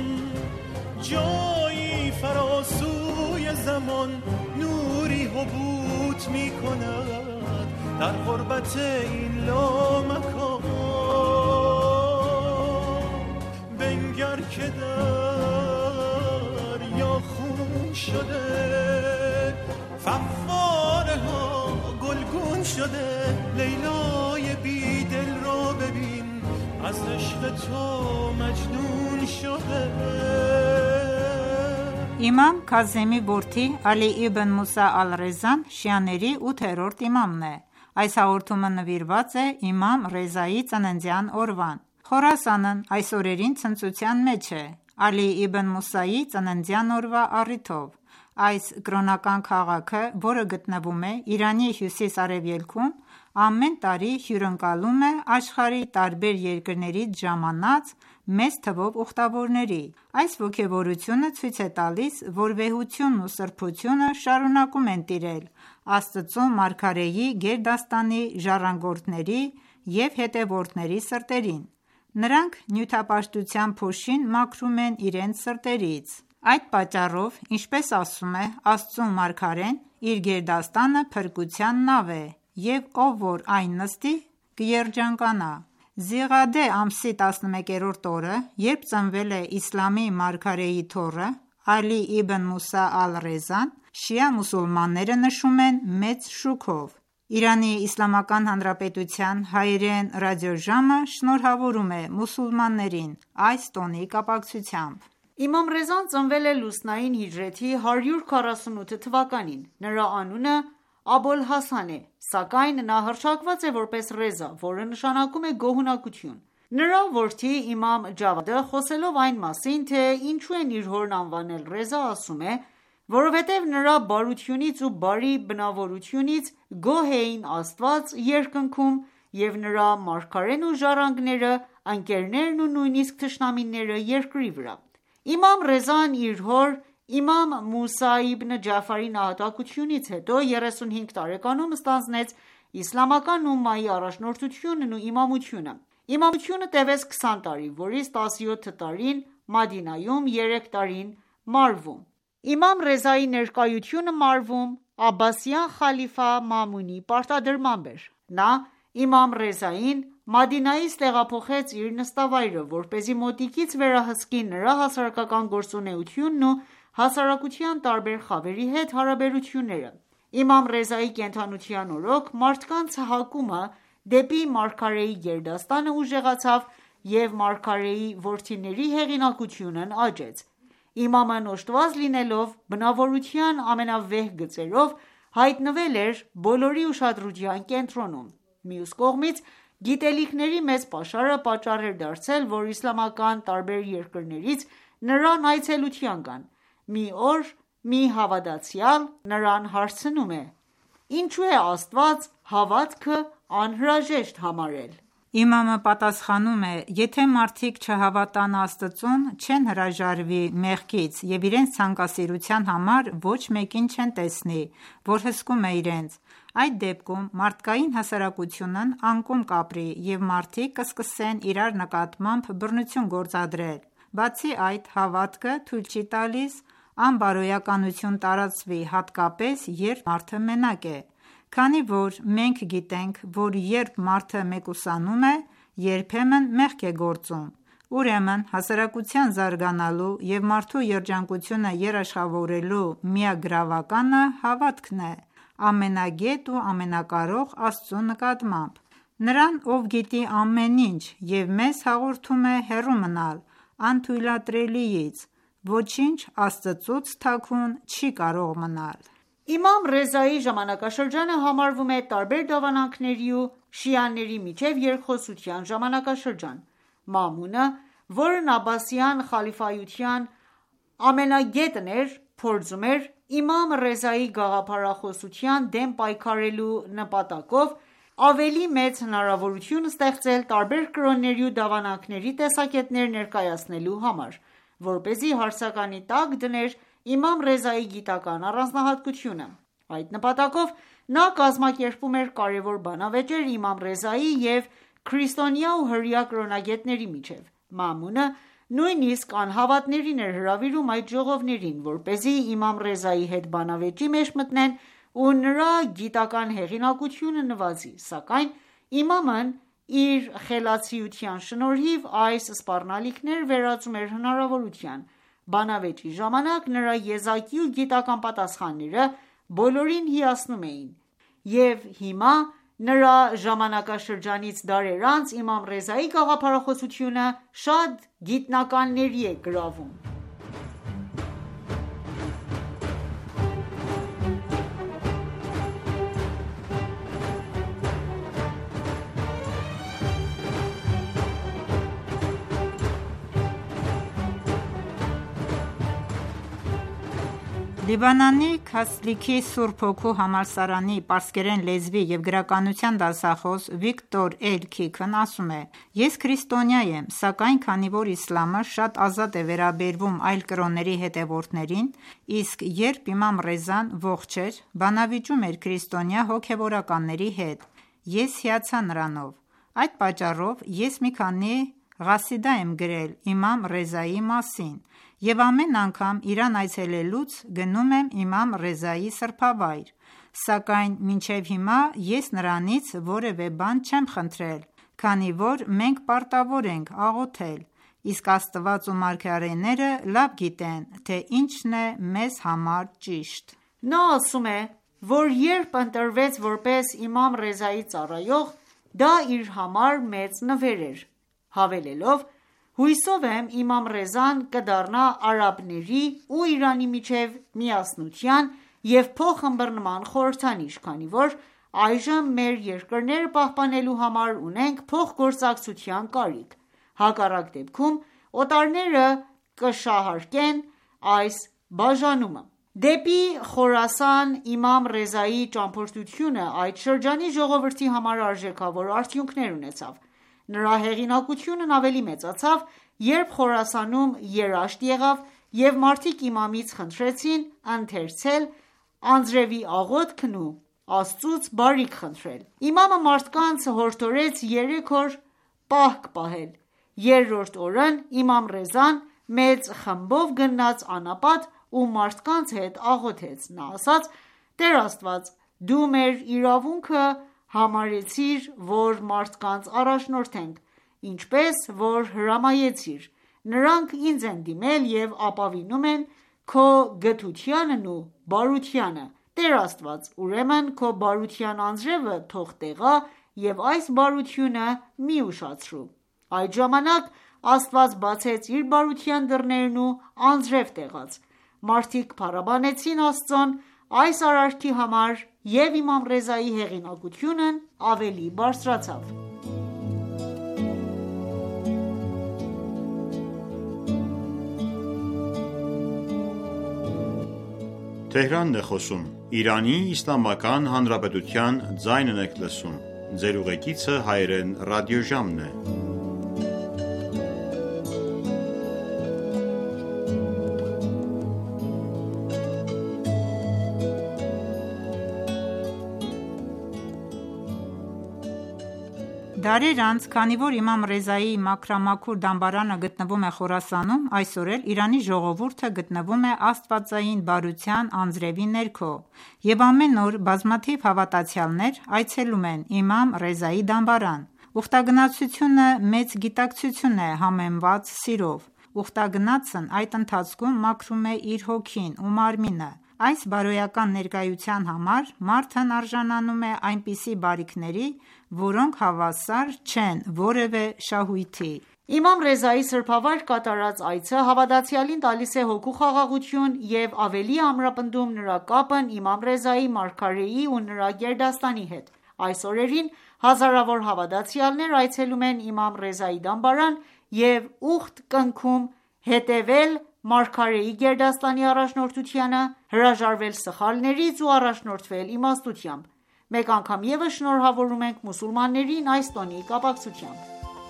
جایی فراسوی زمان نوری حبوط می کند در غربت این لامکان بنگر که دریا خون شده فواره ها گلگون شده لیلای بی دل را ببین از عشق تو مجنون شده Իմամ Քազեմի որդի Ալի իբն Մուսա ալ-Ռեզան շիաների ութերորդ իմամն է։ Այս հաղորդումը նվիրված է Իմամ Ռեզայի ծննդյան օրվան։ Խորասանն այս օրերին ցնծության մեջ է Ալի իբն Մուսայի ծննդյան օրվա առիթով։ Այս կրոնական քաղաքը, որը գտնվում է Իրանի հյուսիս-արևելքում, ամեն տարի հյուրընկալում է աշխարհի տարբեր երկրներից ժամանած մեծ թվով ուխտավորների։ Այս ոգևորությունը ցույց է տալիս, որ վեհությունն ու սրբությունը շարունակում են տիրել Աստծո մարգարեի գերդաստանի ժառանգորդների և հետևորդների սրտերին։ Նրանք նյութապաշտության փոշին մաքրում են իրենց սրտերից։ Այդ պատճառով, ինչպես ասում է Աստծո մարգարեն, իր գերդաստանը փրկության նավ է, և ով որ այն նստի, կերջանկանա։ Զիղադե ամսի տասնմեկերորդ օրը, երբ ծնվել է իսլամի մարգարեի թոռը Ալի իբն Մուսա ալ-Ռեզան, շիա մուսուլմանները նշում են մեծ շուքով։ Իրանի Իսլամական Հանրապետության հայերեն ռադիոժամը շնորհավորում է մուսուլմաններին այս տոնի կապակցությամբ։ Իմամ Ռեզան ծնվել է լուսնային հիջրեթի հարյուր քառասունութ թվականին։ Նրա անունը Աբոլ Հասան է, սակայն նա հռչակված է որպես Ռեզա, որը նշանակում է գոհունակություն։ Նրա որդի Իմամ Ջավադը, խոսելով այն մասին, թե ինչու են իր հորն անվանել Ռեզա, ասում է, որովհետև նրա բարությունից ու բարի բնավորությունից գոհ էին Աստված երկնքում և նրա մարգարեն ու ժառանգները, ընկերներն ու նույնիսկ թշնամիները երկրի վրա։ Իմամ Ռեզան իր հոր Իմամ Մուսա իբն Ջաֆարի նահատակությունից հետո երեսունհինգ տարեկանում ստանձնեց իսլամական ումմայի առաջնորդությունն ու իմամությունը։ Իմամությունը տևեց քսան տարի, որից տասնյոթ տարին Մադինայում, երեք տարին Մարվում։ Իմամ Ռեզայի ներկայությունը մարվում Աբբասյան խալիֆա Մաամունի պարտադրմամբ էր: Նա իմամ Ռեզային Մադինայից տեղափոխեց իր նստավայրը, որպեսզի մոտիկից վերահսկի նրա հասարակական գործունեությունն ու հասարակության տարբեր խավերի հետ հարաբերությունները: Իմամ Ռեզայի կենդանության օրոք մարդկանց հակումը դեպի մարգարեի գերդաստանը ուժեղացավ և մարգարեի որդիների հեղինակությունն աճեց: Իմամն օժտված լինելով բնավորության ամենավեհ գծերով, հայտնվել էր բոլորի ուշադրության կենտրոնում: Մյուս կողմից, գիտելիքների մեծ պաշարը պատճառ էր դարձել, որ իսլամական տարբեր երկրներից նրան այցելության գան: Մի օր մի հավատացյալ նրան հարցնում է. «Ինչո՞ւ է Աստված հավատքը անհրաժեշտ համարել»: Իմամը պատասխանում է. «Եթե մարդիկ չհավատան Աստծուն, չեն հրաժարվի մեղքից և իրենց ցանկասիրության համար ոչ մեկին չեն տեսնի, որ հսկում է իրենց: Այդ դեպքում մարդկային հասարակությունն անկում կապրի և մարդիկ կսկսեն իրար նկատմամբ բռնություն գործադրել: Բացի այդ, հավատքը թույլ չի տալիս անբարոյականություն տարածվի, հատկապես երբ մարդը մենակ է: Քանի որ մենք գիտենք, որ երբ մարդը մեկուսանում է, երբեմն մեղք է գործում: Ուրեմն հասարակության զարգանալու և մարդու երջանկությունը երաշխավորելու միակ գրավականը հավատքն է ամենագետ ու ամենակարող Աստծու նկատմամբ: Նրան, ով գիտի ամեն ինչ և մեզ հորդորում է հեռու մնալ անթույլատրելիից: Ոչինչ Աստծուց թաքուն չի կարող մնալ»: Իմամ Ռեզայի ժամանակաշրջանը համարվում է տարբեր դավանանքների ու շիաների միջև երկխոսության ժամանակաշրջան: Մաամունը, որն Աբբասյան խալիֆայության ամենագետն էր, փորձում էր իմամ Ռեզայի գաղափարախոսության դեմ պայքարելու նպատակով ավելի մեծ հնարավորություն ստեղծել տարբեր կրոնների ու դավանանքների տեսակետներ ներկայացնելու համար, որպեսզի հարցականի տակ դներ իմամ Ռեզայի գիտական առանձնահատկությունը: Այդ նպատակով նա կազմակերպում էր կարևոր բանավեճեր իմամ Ռեզայի և քրիստոնյա ու հրեա կրոնագետների միջև: Մաամունը նույնիսկ անհավատներին էր հրավիրում այդ ժողովներին, որպեսզի իմամ Ռեզայի հետ բանավեճի մեջ մտնեն ու նրա գիտական հեղինակությունը նվազի: Սակայն իմամն իր խելացիության շնորհիվ այս սպառնալիքները վերածում էր հնարավորության: Բանավեճի ժամանակ նրա եզակի ու գիտական պատասխանները բոլորին հիացնում էին: Եվ հիմա նրա ժամանակաշրջանից դարեր անց իմամ Ռեզայի գաղափարախոսությունը շատ գիտնականների է գրավում: Լիբանանի Քասլիքի Սուրբ Հոգու համալսարանի պարսկերեն լեզվի և գրականության դասախոս Վիկտոր Էլ Քիքն ասում է. «Ես քրիստոնյա եմ, սակայն քանի որ իսլամը շատ ազատ է վերաբերվում այլ կրոնների հետևորդներին, իսկ երբ իմամ Ռեզան ողջ էր, բանավիճում էր քրիստոնյա հոգևորականների հետ, ես հիացա նրանով: Այդ պատճառով ես մի քանի ղասիդա եմ գրել իմամ Ռեզայի մասին և ամեն անգամ Իրան այցելելուց գնում եմ իմամ Ռեզայի սրբավայր: Սակայն մինչև հիմա ես նրանից որևէ բան չեմ խնդրել, քանի որ մենք պարտավոր ենք աղոթել, իսկ Աստված ու մարգարեները լավ գիտեն, թե ինչն է մեզ համար ճիշտ»: Նա ասում է, որ երբ ընտրվեց որպես իմամ Ռեզայի ծառայող, դա իր համար մեծ նվեր էր, հավելելով. «Հուսով եմ իմամ Ռեզան կդառնա արաբների ու Իրանի միջև միասնության և փոխըմբռնման խորհրդանիշ, քանի որ այժմ մեր երկրները պահպանելու համար ունենք փոխգործակցության կարիք: Հակառակ դեպքում օտարները կշահարկեն այս բաժանումը»: Դեպի Խորասան իմամ Ռեզայի ճամփորդությունը այդ շրջանի ժողովրդի համար արժեքավոր արդյունքներ ունեցավ: Նրա հեղինակությունն ավելի մեծացավ, երբ Խորասանում երաշտ եղավ և մարդիկ իմամից խնդրեցին ընթերցել անձրևի աղոթքն ու Աստծուց բարիք խնդրել: Իմամը մարդկանց հորդորեց երեք օր պահք պահել: Երրորդ օրն իմամ Ռեզան մեծ խմբով գնաց անապատ ու մարդկանց հետ աղոթեց: Նա ասաց. «Տեր Աստված, դու մեր իրավունքը համարեցիր, որ մարդկանց առաջնորդենք, ինչպես որ հրամայեցիր: Նրանք ինձ են դիմել և ապավինում են քո գթությանն ու բարությանը: Տեր Աստված, ուրեմն քո բարության անձրևը թող տեղա և այս բարությունը մի ուշացրու»: Այդ ժամանակ Աստված բացեց իր բարության դռներն ու անձրև տեղաց: Մարդիկ փառաբանեցին Աստծուն այս արարքի համար և իմամ Ռեզայի հեղինակությունն ավելի բարձրացավ: Դարեր անց, քանի որ իմամ Ռեզայի մաքրամաքուր դամբարանը գտնվում է Խորասանում, այսօր էլ Իրանի ժողովուրդը գտնվում է աստվածային բարության անձրևի ներքո և ամեն օր բազմաթիվ հավատացյալներ այցելում են իմամ Ռեզայի դամբարան: Ուխտագնացությունը մեծ գիտակցություն է համեմված սիրով: Ուխտագնացն այդ ընթացքում մաքրում է իր հոգին ու մարմինը: Այս բարոյական ներկայության համար մարդն արժանանում է այնպիսի բարիքների, որոնք հավասար չեն որևէ շահույթի: Իմամ Ռեզայի սրբավայր կատարած այցը հավատացյալին տալիս է հոգու խաղաղություն և ավելի է ամրապնդում նրա կապն իմամ Ռեզայի մարգարեի ու նրա գերդաստանի հետ: Այս օրերին հազարավոր հավատացյալներ այցելում են իմամ Ռեզայի դամբարան և ուխտ կնքում հետևել մարգարեի գերդաստանի առաջնորդությանը, հրաժարվել սխալներից ու առաջնորդվել իմաստությամբ: Մեկ անգամ ևս շնորհավորում ենք մուսուլմաններին այս տոնի կապակցությամբ: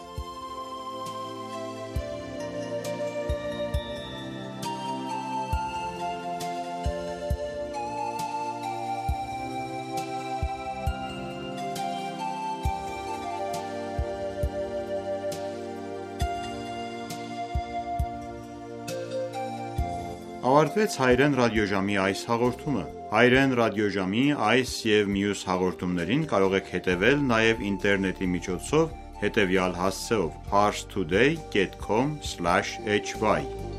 Ավարտվեց Հայրեն ռադիոժամի այս հաղորդումը: Հայրեն ռադիոժամի այս և մյուս հաղորդումներին կարող եք հետևել նաև ինտերնետի միջոցով հետևյալ հասցեով՝ parstoday dot com slash h y: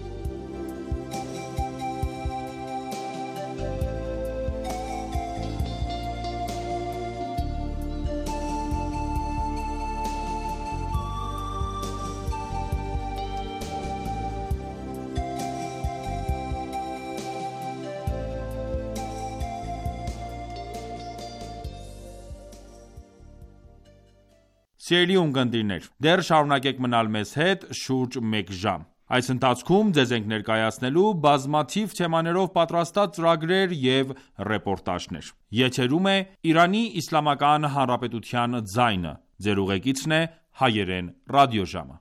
Սիրելի ունկնդիրներ, դեռ շարունակեք մնալ մեզ հետ շուրջ մեկ ժամ: Այս ընթացքում ձեզ ենք ներկայացնելու բազմաթիվ թեմաներով պատրաստած ծրագրեր և ռեպորտաժներ: Եթերում է «Իրանի Իսլամական Հանրապետության ձայնը», Ձեր ուղեկիցն է Հայերեն ռադիոժամը: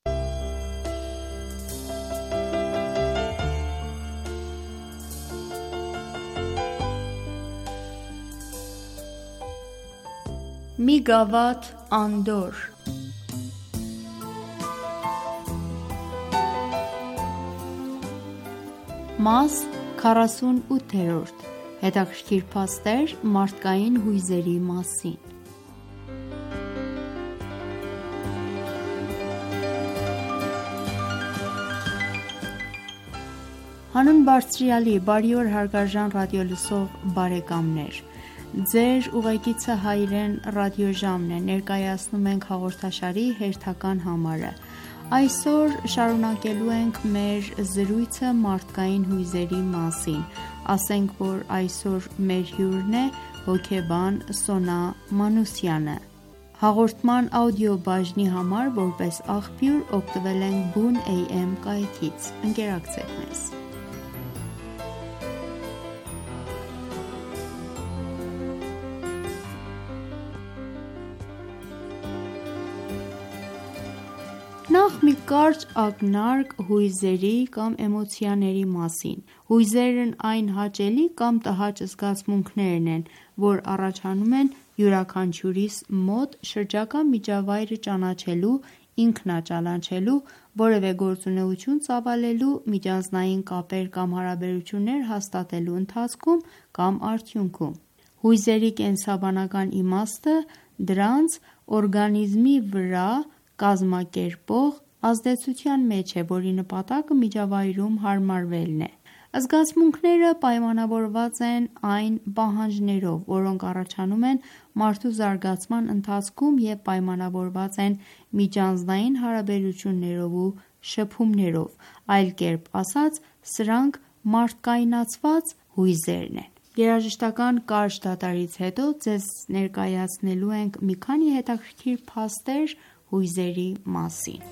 Մի գավաթ անդորր Մաս քառասունութերորդ Հետաքրքիր փաստեր մարդկային հույզերի մասին: Հանուն Բարձրյալի, բարի օր հարգարժան ռադիոլսող բարեկամներ: Ձեր ուղեկիցը Հայրեն ռադիոժամն է: Ներկայացնում ենք հաղորդաշարի հերթական համարը: Այսօր շարունակելու ենք մեր զրույցը մարդկային հույզերի մասին: Ասենք որ այսօր մեր հյուրն է հոգեբան Սոնա Մանուսյանը: Հաղորդման աուդիո բաժնի համար որպես աղբյուր օգտվել ենք Բուն էյ էմ կայքից: Ընկերակցեք մեզ: Նախ մի կարճ ակնարկ հույզերի կամ էմոցիաների մասին: Հույզերն այն հաճելի կամ տհաճ զգացմունքներն են, որ առաջանում են յուրաքանչյուրիս մոտ շրջակա միջավայրը ճանաչելու, ինքնաճանաչելու, որևէ գործունեություն ծավալելու, միջանձնային կապեր կամ հարաբերություններ հաստատելու ընթացքում կամ արդյունքում։ Հույզերի կենսաբանական իմաստը դրանց օրգանիզմի վրա կազմակերպող ազդեցության մեջ է, որի նպատակը միջավայրում հարմարվելն է։ Զգացմունքները պայմանավորված են այն պահանջներով, որոնք առաջանում են մարդու զարգացման ընթացքում և պայմանավորված են միջանձնային հարաբերություններով ու շփումներով, այլ կերպ ասած, սրանք մարդկայնացված հույզերն են։ Երաժշտական կարճ դադարից հետո ձեզ ներկայացնելու ենք մի քանի հետաքրքիր փաստեր հույզերի մասին։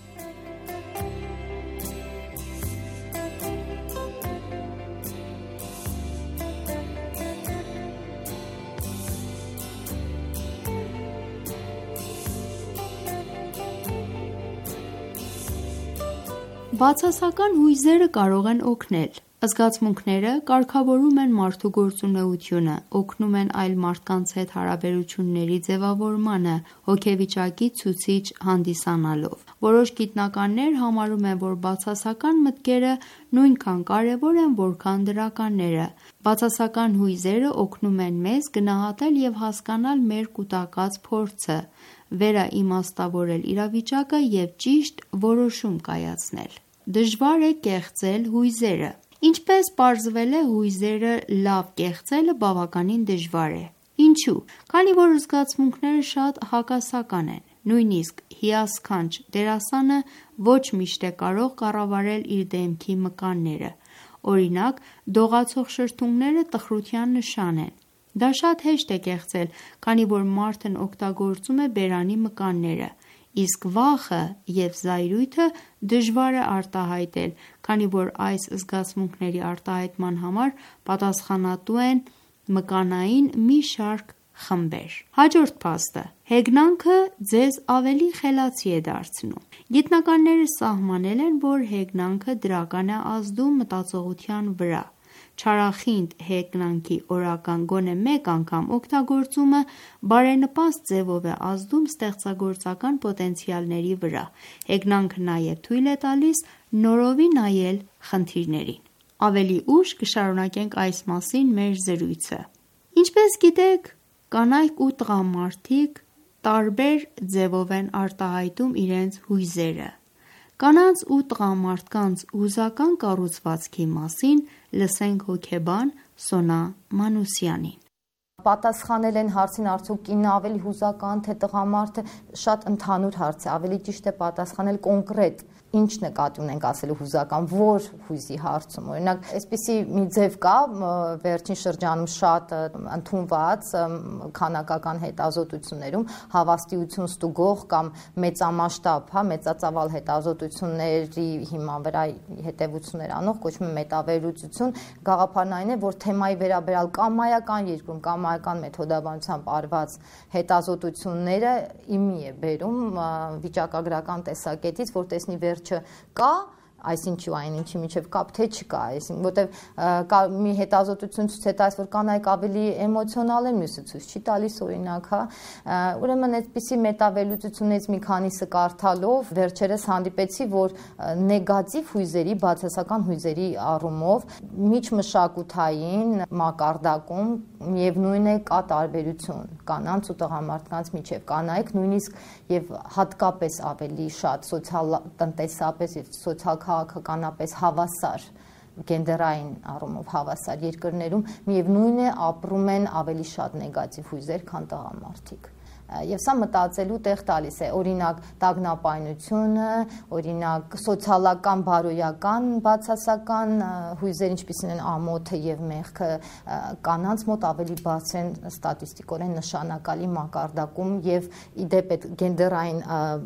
Բացասական հույզերը կարող են օգնել։ Զգացմունքները կարգավորում են մարդու գործունեությունը, օգնում են այլ մարդկանց հետ հարաբերությունների ձևավորմանը, հոգեվիճակի ցուցիչ հանդիսանալով։ Որոշ գիտնականներ համարում են, որ բացասական մտքերը նույնքան կարևոր են, որքան դրականները։ Բացասական հույզերը օգնում են մեզ գնահատել և հասկանալ մեր կուտակած փորձը, վերաիմաստավորել իրավիճակը և ճիշտ որոշում կայացնել։ Դժվար է կեղծել հույզերը։ Ինչպես պարզվել է, հույզերը լավ կեղծելը բավականին դժվար է։ Ինչու՞։ Քանի որ զգացմունքները շատ հակասական են։ Նույնիսկ հիասքանչ դերասանը ոչ միշտ է կարող կառավարել իր դեմքի մկանները։ Օրինակ, դողացող շրթունքները տխրության նշան են։ Դա շատ հեշտ է կեղծել, քանի որ մարդն օգտագործում է բերանի մկանները, իսկ վախը և զայրույթը դժվար է արտահայտել, քանի որ այս զգացմունքների արտահայտման համար պատասխանատու են մկանային մի շարք խմբեր։ Հաջորդ փաստը. հեգնանքը ձեզ ավելի խելացի է դարձնում։ Գիտնականները սահմանել են, որ հեգնանքը դրական է ազդում մտածողության վրա։ Չարախինդ հեգնանքի օրական գոնե մեկ անգամ օգտագործումը բարենպաստ ձևով է ազդում ստեղծագործական պոտենցիալների վրա։ Հեգնանքը նաև թույլ է տալիս նորովի նայել խնդիրներին։ Ավելի ուշ կշարունակենք այս մասին մեր զրույցը։ Ինչպես գիտեք, կանայք ու տղամարդիկ տարբեր ձևով են արտահայտում իրենց հույզերը։ Կանանց ու տղամարդկանց հուզական կառուցվածքի մասին լսենք հոգեբան Սոնա Մանուսյանին։ Պատասխանել են հարցին արդյոք կինը ավելի հուզական թե տղամարդը, շատ ընդհանուր հարց է, ավելի ճիշտ է պատասխանել կոնկրետ ինչ նկատի ունենք ասելու հուզական, որ հույզի հարցում։ Օրինակ, այսպիսի մի ձև կա վերջին շրջանում շատ ընդունված քանակական հետազոտություններում հավաստիություն ստուգող կամ մեծամասշտաբ, հա, մեծածավալ հետազոտությունների հիման վրա հետևություններ անող կոչվում է մետավերլուծություն։ Գաղափարն այն է, որ թեմայի վերաբերյալ կամայական երկրում կամայական մեթոդաբանությամբ արված հետազոտությունները իմի է բերում վիճակագրական տեսակետից, որ տեսնի վերջը կա այսինչու այն ինչի միջև կապ թե չկա, այսինքն որտեվ մի հետազոտություն ցույց է տալիս, որ կանայք ավելի էմոցիոնալ են, մյուսը ցույց չի տալիս, օրինակ, հա, ուրեմն այդպիսի մետավերլուծությունից մի քանիսը կարդալով վերջերս հանդիպեցի, որ նեգատիվ հույզերի, բացասական հույզերի առումով միջմշակութային մակարդակում միևնույն է կա տարբերություն կանանց ու տղամարդկանց միջև։ Կանայք նույնիսկ եւ հատկապես ավելի շատ սոցիալ-տնտեսապես եւ սոցիալ քաղաքականապես հավասար գենդերային առումով հավասար երկրներում միևնույն է ապրում են ավելի շատ նեգատիվ հույզեր, քան տղամարդիկ։ Եվ սա մտածելու տեղ տալիս է, օրինակ տագնապայնությունը, օրինակ սոցիալական բարոյական բացասական հույզեր, ինչպիսին են ամոթը եւ մեղքը, կանանց մոտ ավելի բարձր են ստատիստիկորեն նշանակալի մակարդակում եւ իդեպ այդ գենդերային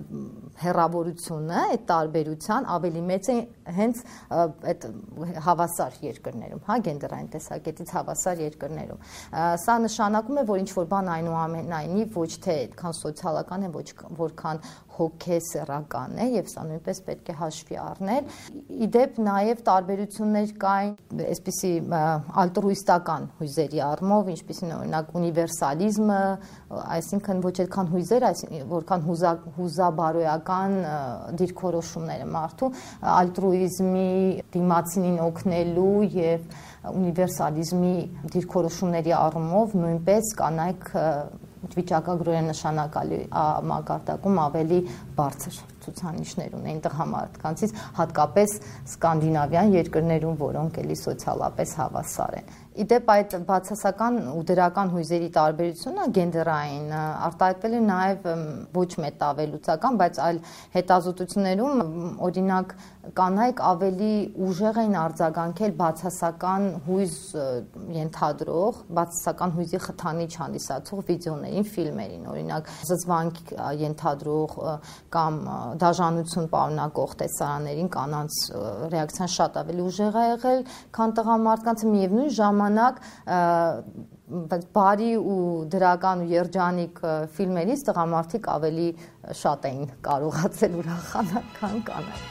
հեռավորությունը, այդ տարբերության ավելի մեծ է հենց այդ հավասար երկրներում, հա, գենդերային տեսակետից հավասար երկրներում։ Սա նշանակում է, որ ինչ որ բան այնուամենայնիվ ոչ թե թե այդքան սոցիալական է, ոչ որքան հոգեսեռական է, եւ սա նույնպես պետք է հաշվի առնել։ Իդեպ նաեւ տարբերություններ կային այսպիսի ալտրուիստական հույզերի առումով, ինչպիսին օրինակ ունիվերսալիզմը, այսինքն ոչ այդքան հույզեր, որքան հուզաբարոյական դիրքորոշումները մարդու, ալտրուիզմի դիմացինին օգնելու եւ ունիվերսալիզմի դիրքորոշումների առումով նույնպես կանայք վիճակագրորեն նշանակալի մակարդակում ավելի բարձր ցուցանիշներ ունեն տղամարդկանցից, հատկապես սկանդինավյան երկրներում, որոնք էլի սոցիալապես հավասար են։ Իդեպ այդ բացասական ու դրական հույզերի տարբերությունը գենդերային արտահայտվել է նաև ոչ մետավելուցական, բայց այլ հետազոտություններում օրինակ կանայք ավելի ուժեղ են արձագանքել բացասական հույզ ենթադրող, բացասական հույզի խթանիչ հանդիսացող վիդեոներին, ֆիլմերին, օրինակ զզվանք ենթադրող կամ դաժանություն պարունակող տեսարաններին կանանց ռեակցիան շատ ավելի ուժեղ է եղել, քան տղամարդկանց, միևնույն ժամանակ բարի ու դրական ու երջանիկ ֆիլմերից տղամարդիկ ավելի շատ էին կարողացել ուրախանալ, քան կանայք։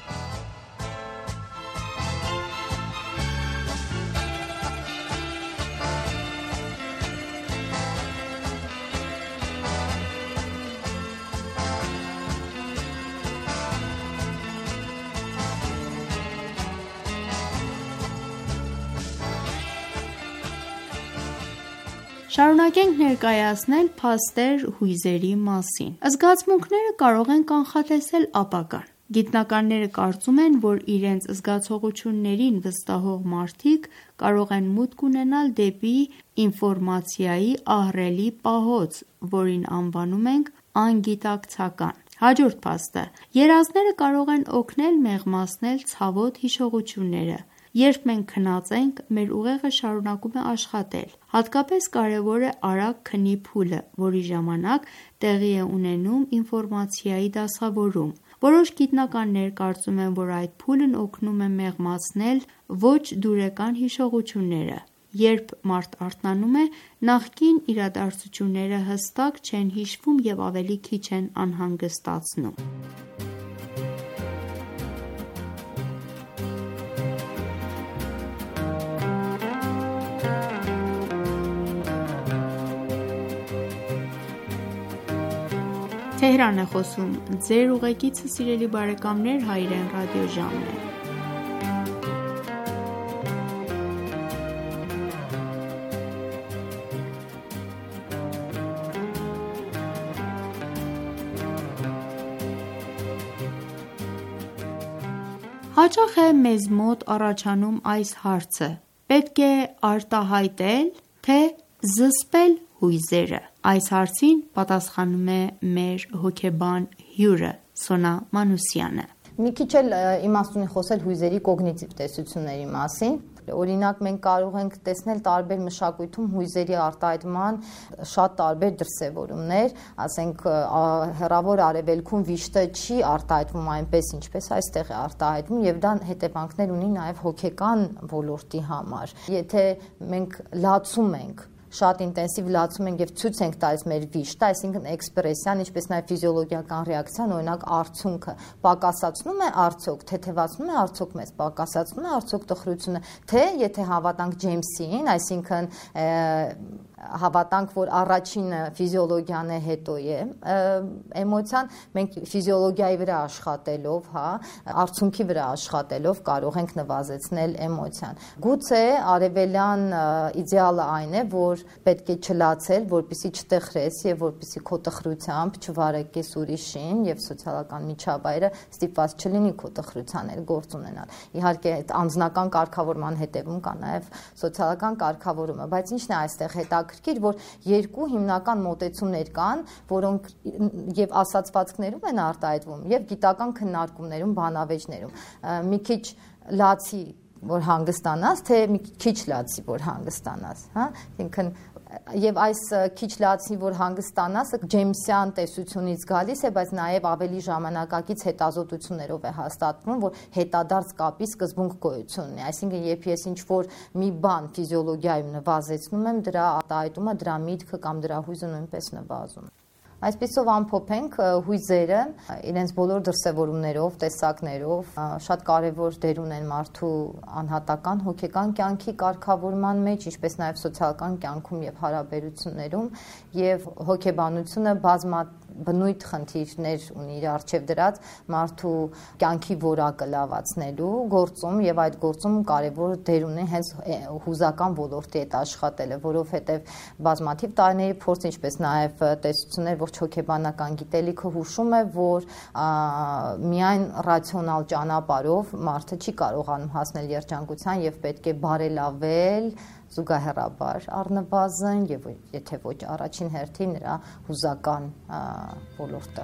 Շարունակենք ներկայացնել փաստեր հույզերի մասին։ Զգացմունքները կարող են կանխատեսել ապագան։ Գիտնականները կարծում են, որ իրենց զգացողություններին վստահող մարդիկ կարող են մուտք ունենալ դեպի ինֆորմացիայի ահռելի պահոց, որին անվանում ենք անգիտակցական։ Հաջորդ փաստը. երազները կարող են օգնել մեղմացնել ցավոտ հիշողությունները։ Երբ մենք քնած ենք, մեր ուղեղը շարունակում է աշխատել։ Հատկապես կարևոր է արագ քնի փուլը, որի ժամանակ տեղի է ունենում ինֆորմացիայի դասավորում։ Որոշ գիտնականներ կարծում են, որ այդ փուլն օգնում է մեղմացնել ոչ դուրեկան հիշողությունները։ Երբ մարդ արթնանում է, նախկին իրադարձությունները հստակ չեն հիշվում և ավելի քիչ են անհանգստացնում։ Թեհրան է խոսում ձեր ուղեկիցը, սիրելի բարեկամներ, Հայրեն ռադիոժամն է։ Հաճախ է մեզ մոտ առաջանում այս հարցը. պետք է արտահայտել, թե զսպել հույզերը։ Այս հարցին պատասխանում է մեր հոգեբան հյուրը Սոնա Մանուսյանը։ Մի քիչ էլ իմաստուն է խոսել հույզերի կոգնիտիվ տեսությունների մասին։ Օրինակ մենք կարող ենք տեսնել տարբեր մշակույթում հույզերի արտահայտման շատ տարբեր դրսևորումներ, ասենք հեռավոր արևելքում վիշտը չի արտահայտվում այնպես, ինչպես այստեղ է արտահայտվում, եւ դա հետևանքներ ունի նաեւ հոգեկան ոլորտի համար։ Եթե մենք լացում ենք, շատ ինտենսիվ լացում ենք եւ ցույց ենք տալիս մեր վիշտը, այսինքն էքսպրեսիան, ինչպես նաեւ ֆիզիոլոգիական ռեակցիան, օրինակ արցունքը պակասացնում է արդյոք, թեթևացնում է արդյոք մեզ, պակասացնում է արդյոք տխրությունը, թե եթե հավատանք Ջեյմսին, այսինքն հավատանք, որ առաջինը ֆիզիոլոգիան է, հետո է էմոցիան, մենք ֆիզիոլոգիայի վրա աշխատելով, հա, արցունքի վրա աշխատելով կարող ենք նվազեցնել էմոցիան։ Գուցե արևելյան իդեալը այն է, որ պետք է չլացել, որպեսզի չտխրես եւ որպեսզի քո տխրությամբ չվարակես ուրիշին եւ սոցիալական միջավայրը ստիպված չլինի քո տխրության էլ գործ ունենալ։ Իհարկե, այդ անձնական կարգավորման հետևում կա նաեւ սոցիալական կարգավորումը, բայց ինչն է այստեղ հետաքրքիր, որ երկու հիմնական մոտեցումներ կան, որոնք եւ ասացվածքներում են արտահայտվում եւ գիտական քննարկումներում, բանավեճներում։ Մի քիչ լացի որ հանգստանաս, թե մի քիչ լացի որ հանգստանաս, հա, ինքն Եվ այս քիչ լացի, որ հանգստանաս, ջեյմսյան տեսությունից գալիս է, բայց նաև ավելի ժամանակակից հետազոտություններով է հաստատվում, որ հետադարձ կապի սկզբունք գոյություն ունի։ Այսինքն, երբ ես ինչ-որ մի բան ֆիզիոլոգիայում նվազեցնում եմ, դրա արտահայտումը, դրա միտքը կամ դրա հույզը նույնպես նվազում։ Այսպիսով ամփոփենք, հույզերը իրենց բոլոր դրսևորումներով, տեսակներով շատ կարևոր դեր ունեն մարդու անհատական հոգեկան կյանքի կարգավորման մեջ, ինչպես նաև սոցիալական կյանքում եւ հարաբերություններում, եւ հոգեբանությունը բազմաբնույթ խնդիրներ ունի իր առջև դրած մարդու կյանքի որակը լավացնելու գործում, եւ այդ գործում կարևոր դեր ունի հենց հուզական ոլորտի հետ աշխատելը, որովհետեւ բազմաթիվ տարիների փորձ, ինչպես նաև տեսություններ, որ հոգեբանական գիտելիքը հուշում է, որ միայն ռացիոնալ ճանապարհով մարդը չի կարողանում հասնել երջանկության եւ պետք է բարելավել զուգահեռաբար առնվազն եւ եթե ոչ առաջին հերթին նրա հուզական ոլորտը։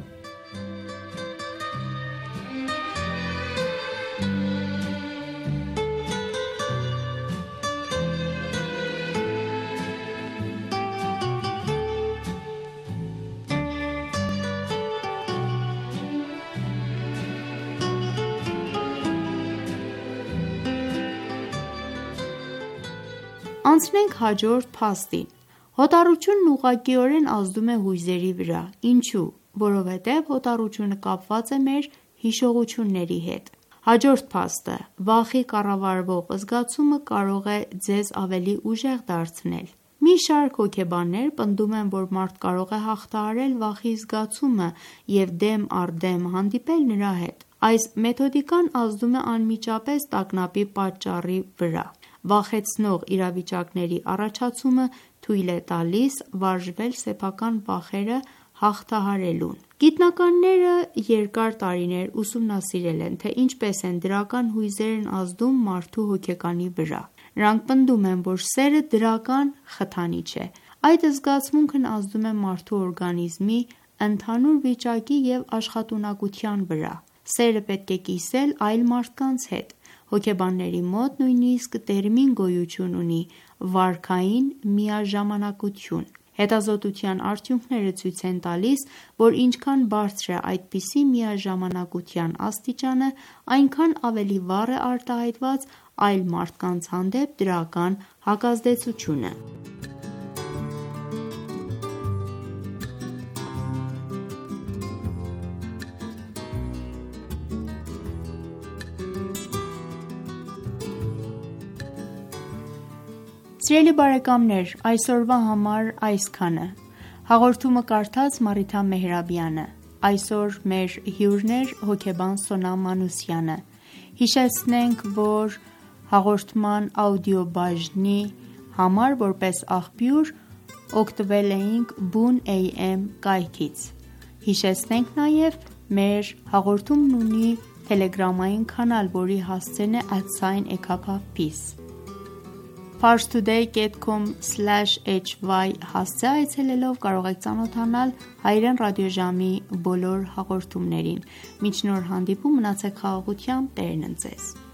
Անցնենք հաջորդ փաստին։ Հոտառությունն ուղղակիորեն ազդում է հույզերի վրա։ Ինչու՞։ Որովհետև հոտառությունը կապված է մեր հիշողությունների հետ։ Հաջորդ փաստը՝ վախի կառավարվող զգացումը կարող է ձեզ ավելի ուժեղ դարձնել։ Մի շարք հոգեբաններ պնդում են, որ մարդ կարող է հաղթահարել վախի զգացումը և դեմ առ դեմ հանդիպել նրա հետ։ Այս մեթոդիկան ազդում է անմիջապես տագնապի պատճառի վրա։ Վախեցնող իրավիճակների առաջացումը թույլ է տալիս վարժվել սեփական վախերը հաղթահարելուն։ Գիտնականները երկար տարիներ ուսումնասիրել են, թե ինչպես են դրական հույզերն ազդում մարդու հոգեկանի վրա։ Նրանք պնդում են, որ սերը դրական խթանիչ է։ Այդ զգացմունքն ազդում է մարդու օրգանիզմի ընդհանուր վիճակի և աշխատունակության վրա։ Սերը պետք է կիսել այլ մարդկանց հետ։ Հոգեբանների մոտ նույնիսկ տերմին գոյություն ունի՝ վարքային միաժամանակություն։ Հետազոտության արդյունքները ցույց են տալիս, որ ինչքան բարձր է այդպիսի միաժամանակության աստիճանը, այնքան ավելի վառ է արտահայտված այլ մարդկանց հանդեպ դրական հակազդեցությունը։ Սիրելի բարեկամներ, այսօրվա համար այսքանը։ Հաղորդումը կարդաց Մարիթա Մեհրաբյանը։ Այսօր մեր հյուրն էր հոգեբան Սոնա Մանուսյանը։ Հիշեցնենք, որ հաղորդման աուդիո բաժնի համար որպես աղբյուր օգտվել էինք Boon A M կայքից։ Հիշեցնենք նաև մեր հաղորդումն ունի Telegram-ային կանալ, որի հասցեն է at ekappeace։ parstoday dot com slash h y հասցե այցելելով կարող եք ծանոթանալ հայրեն ռադիոժամի բոլոր հաղորդումներին։ Մինչ նոր հանդիպում մնացեք խաղաղությամբ, Տերն ընդ ձեզ։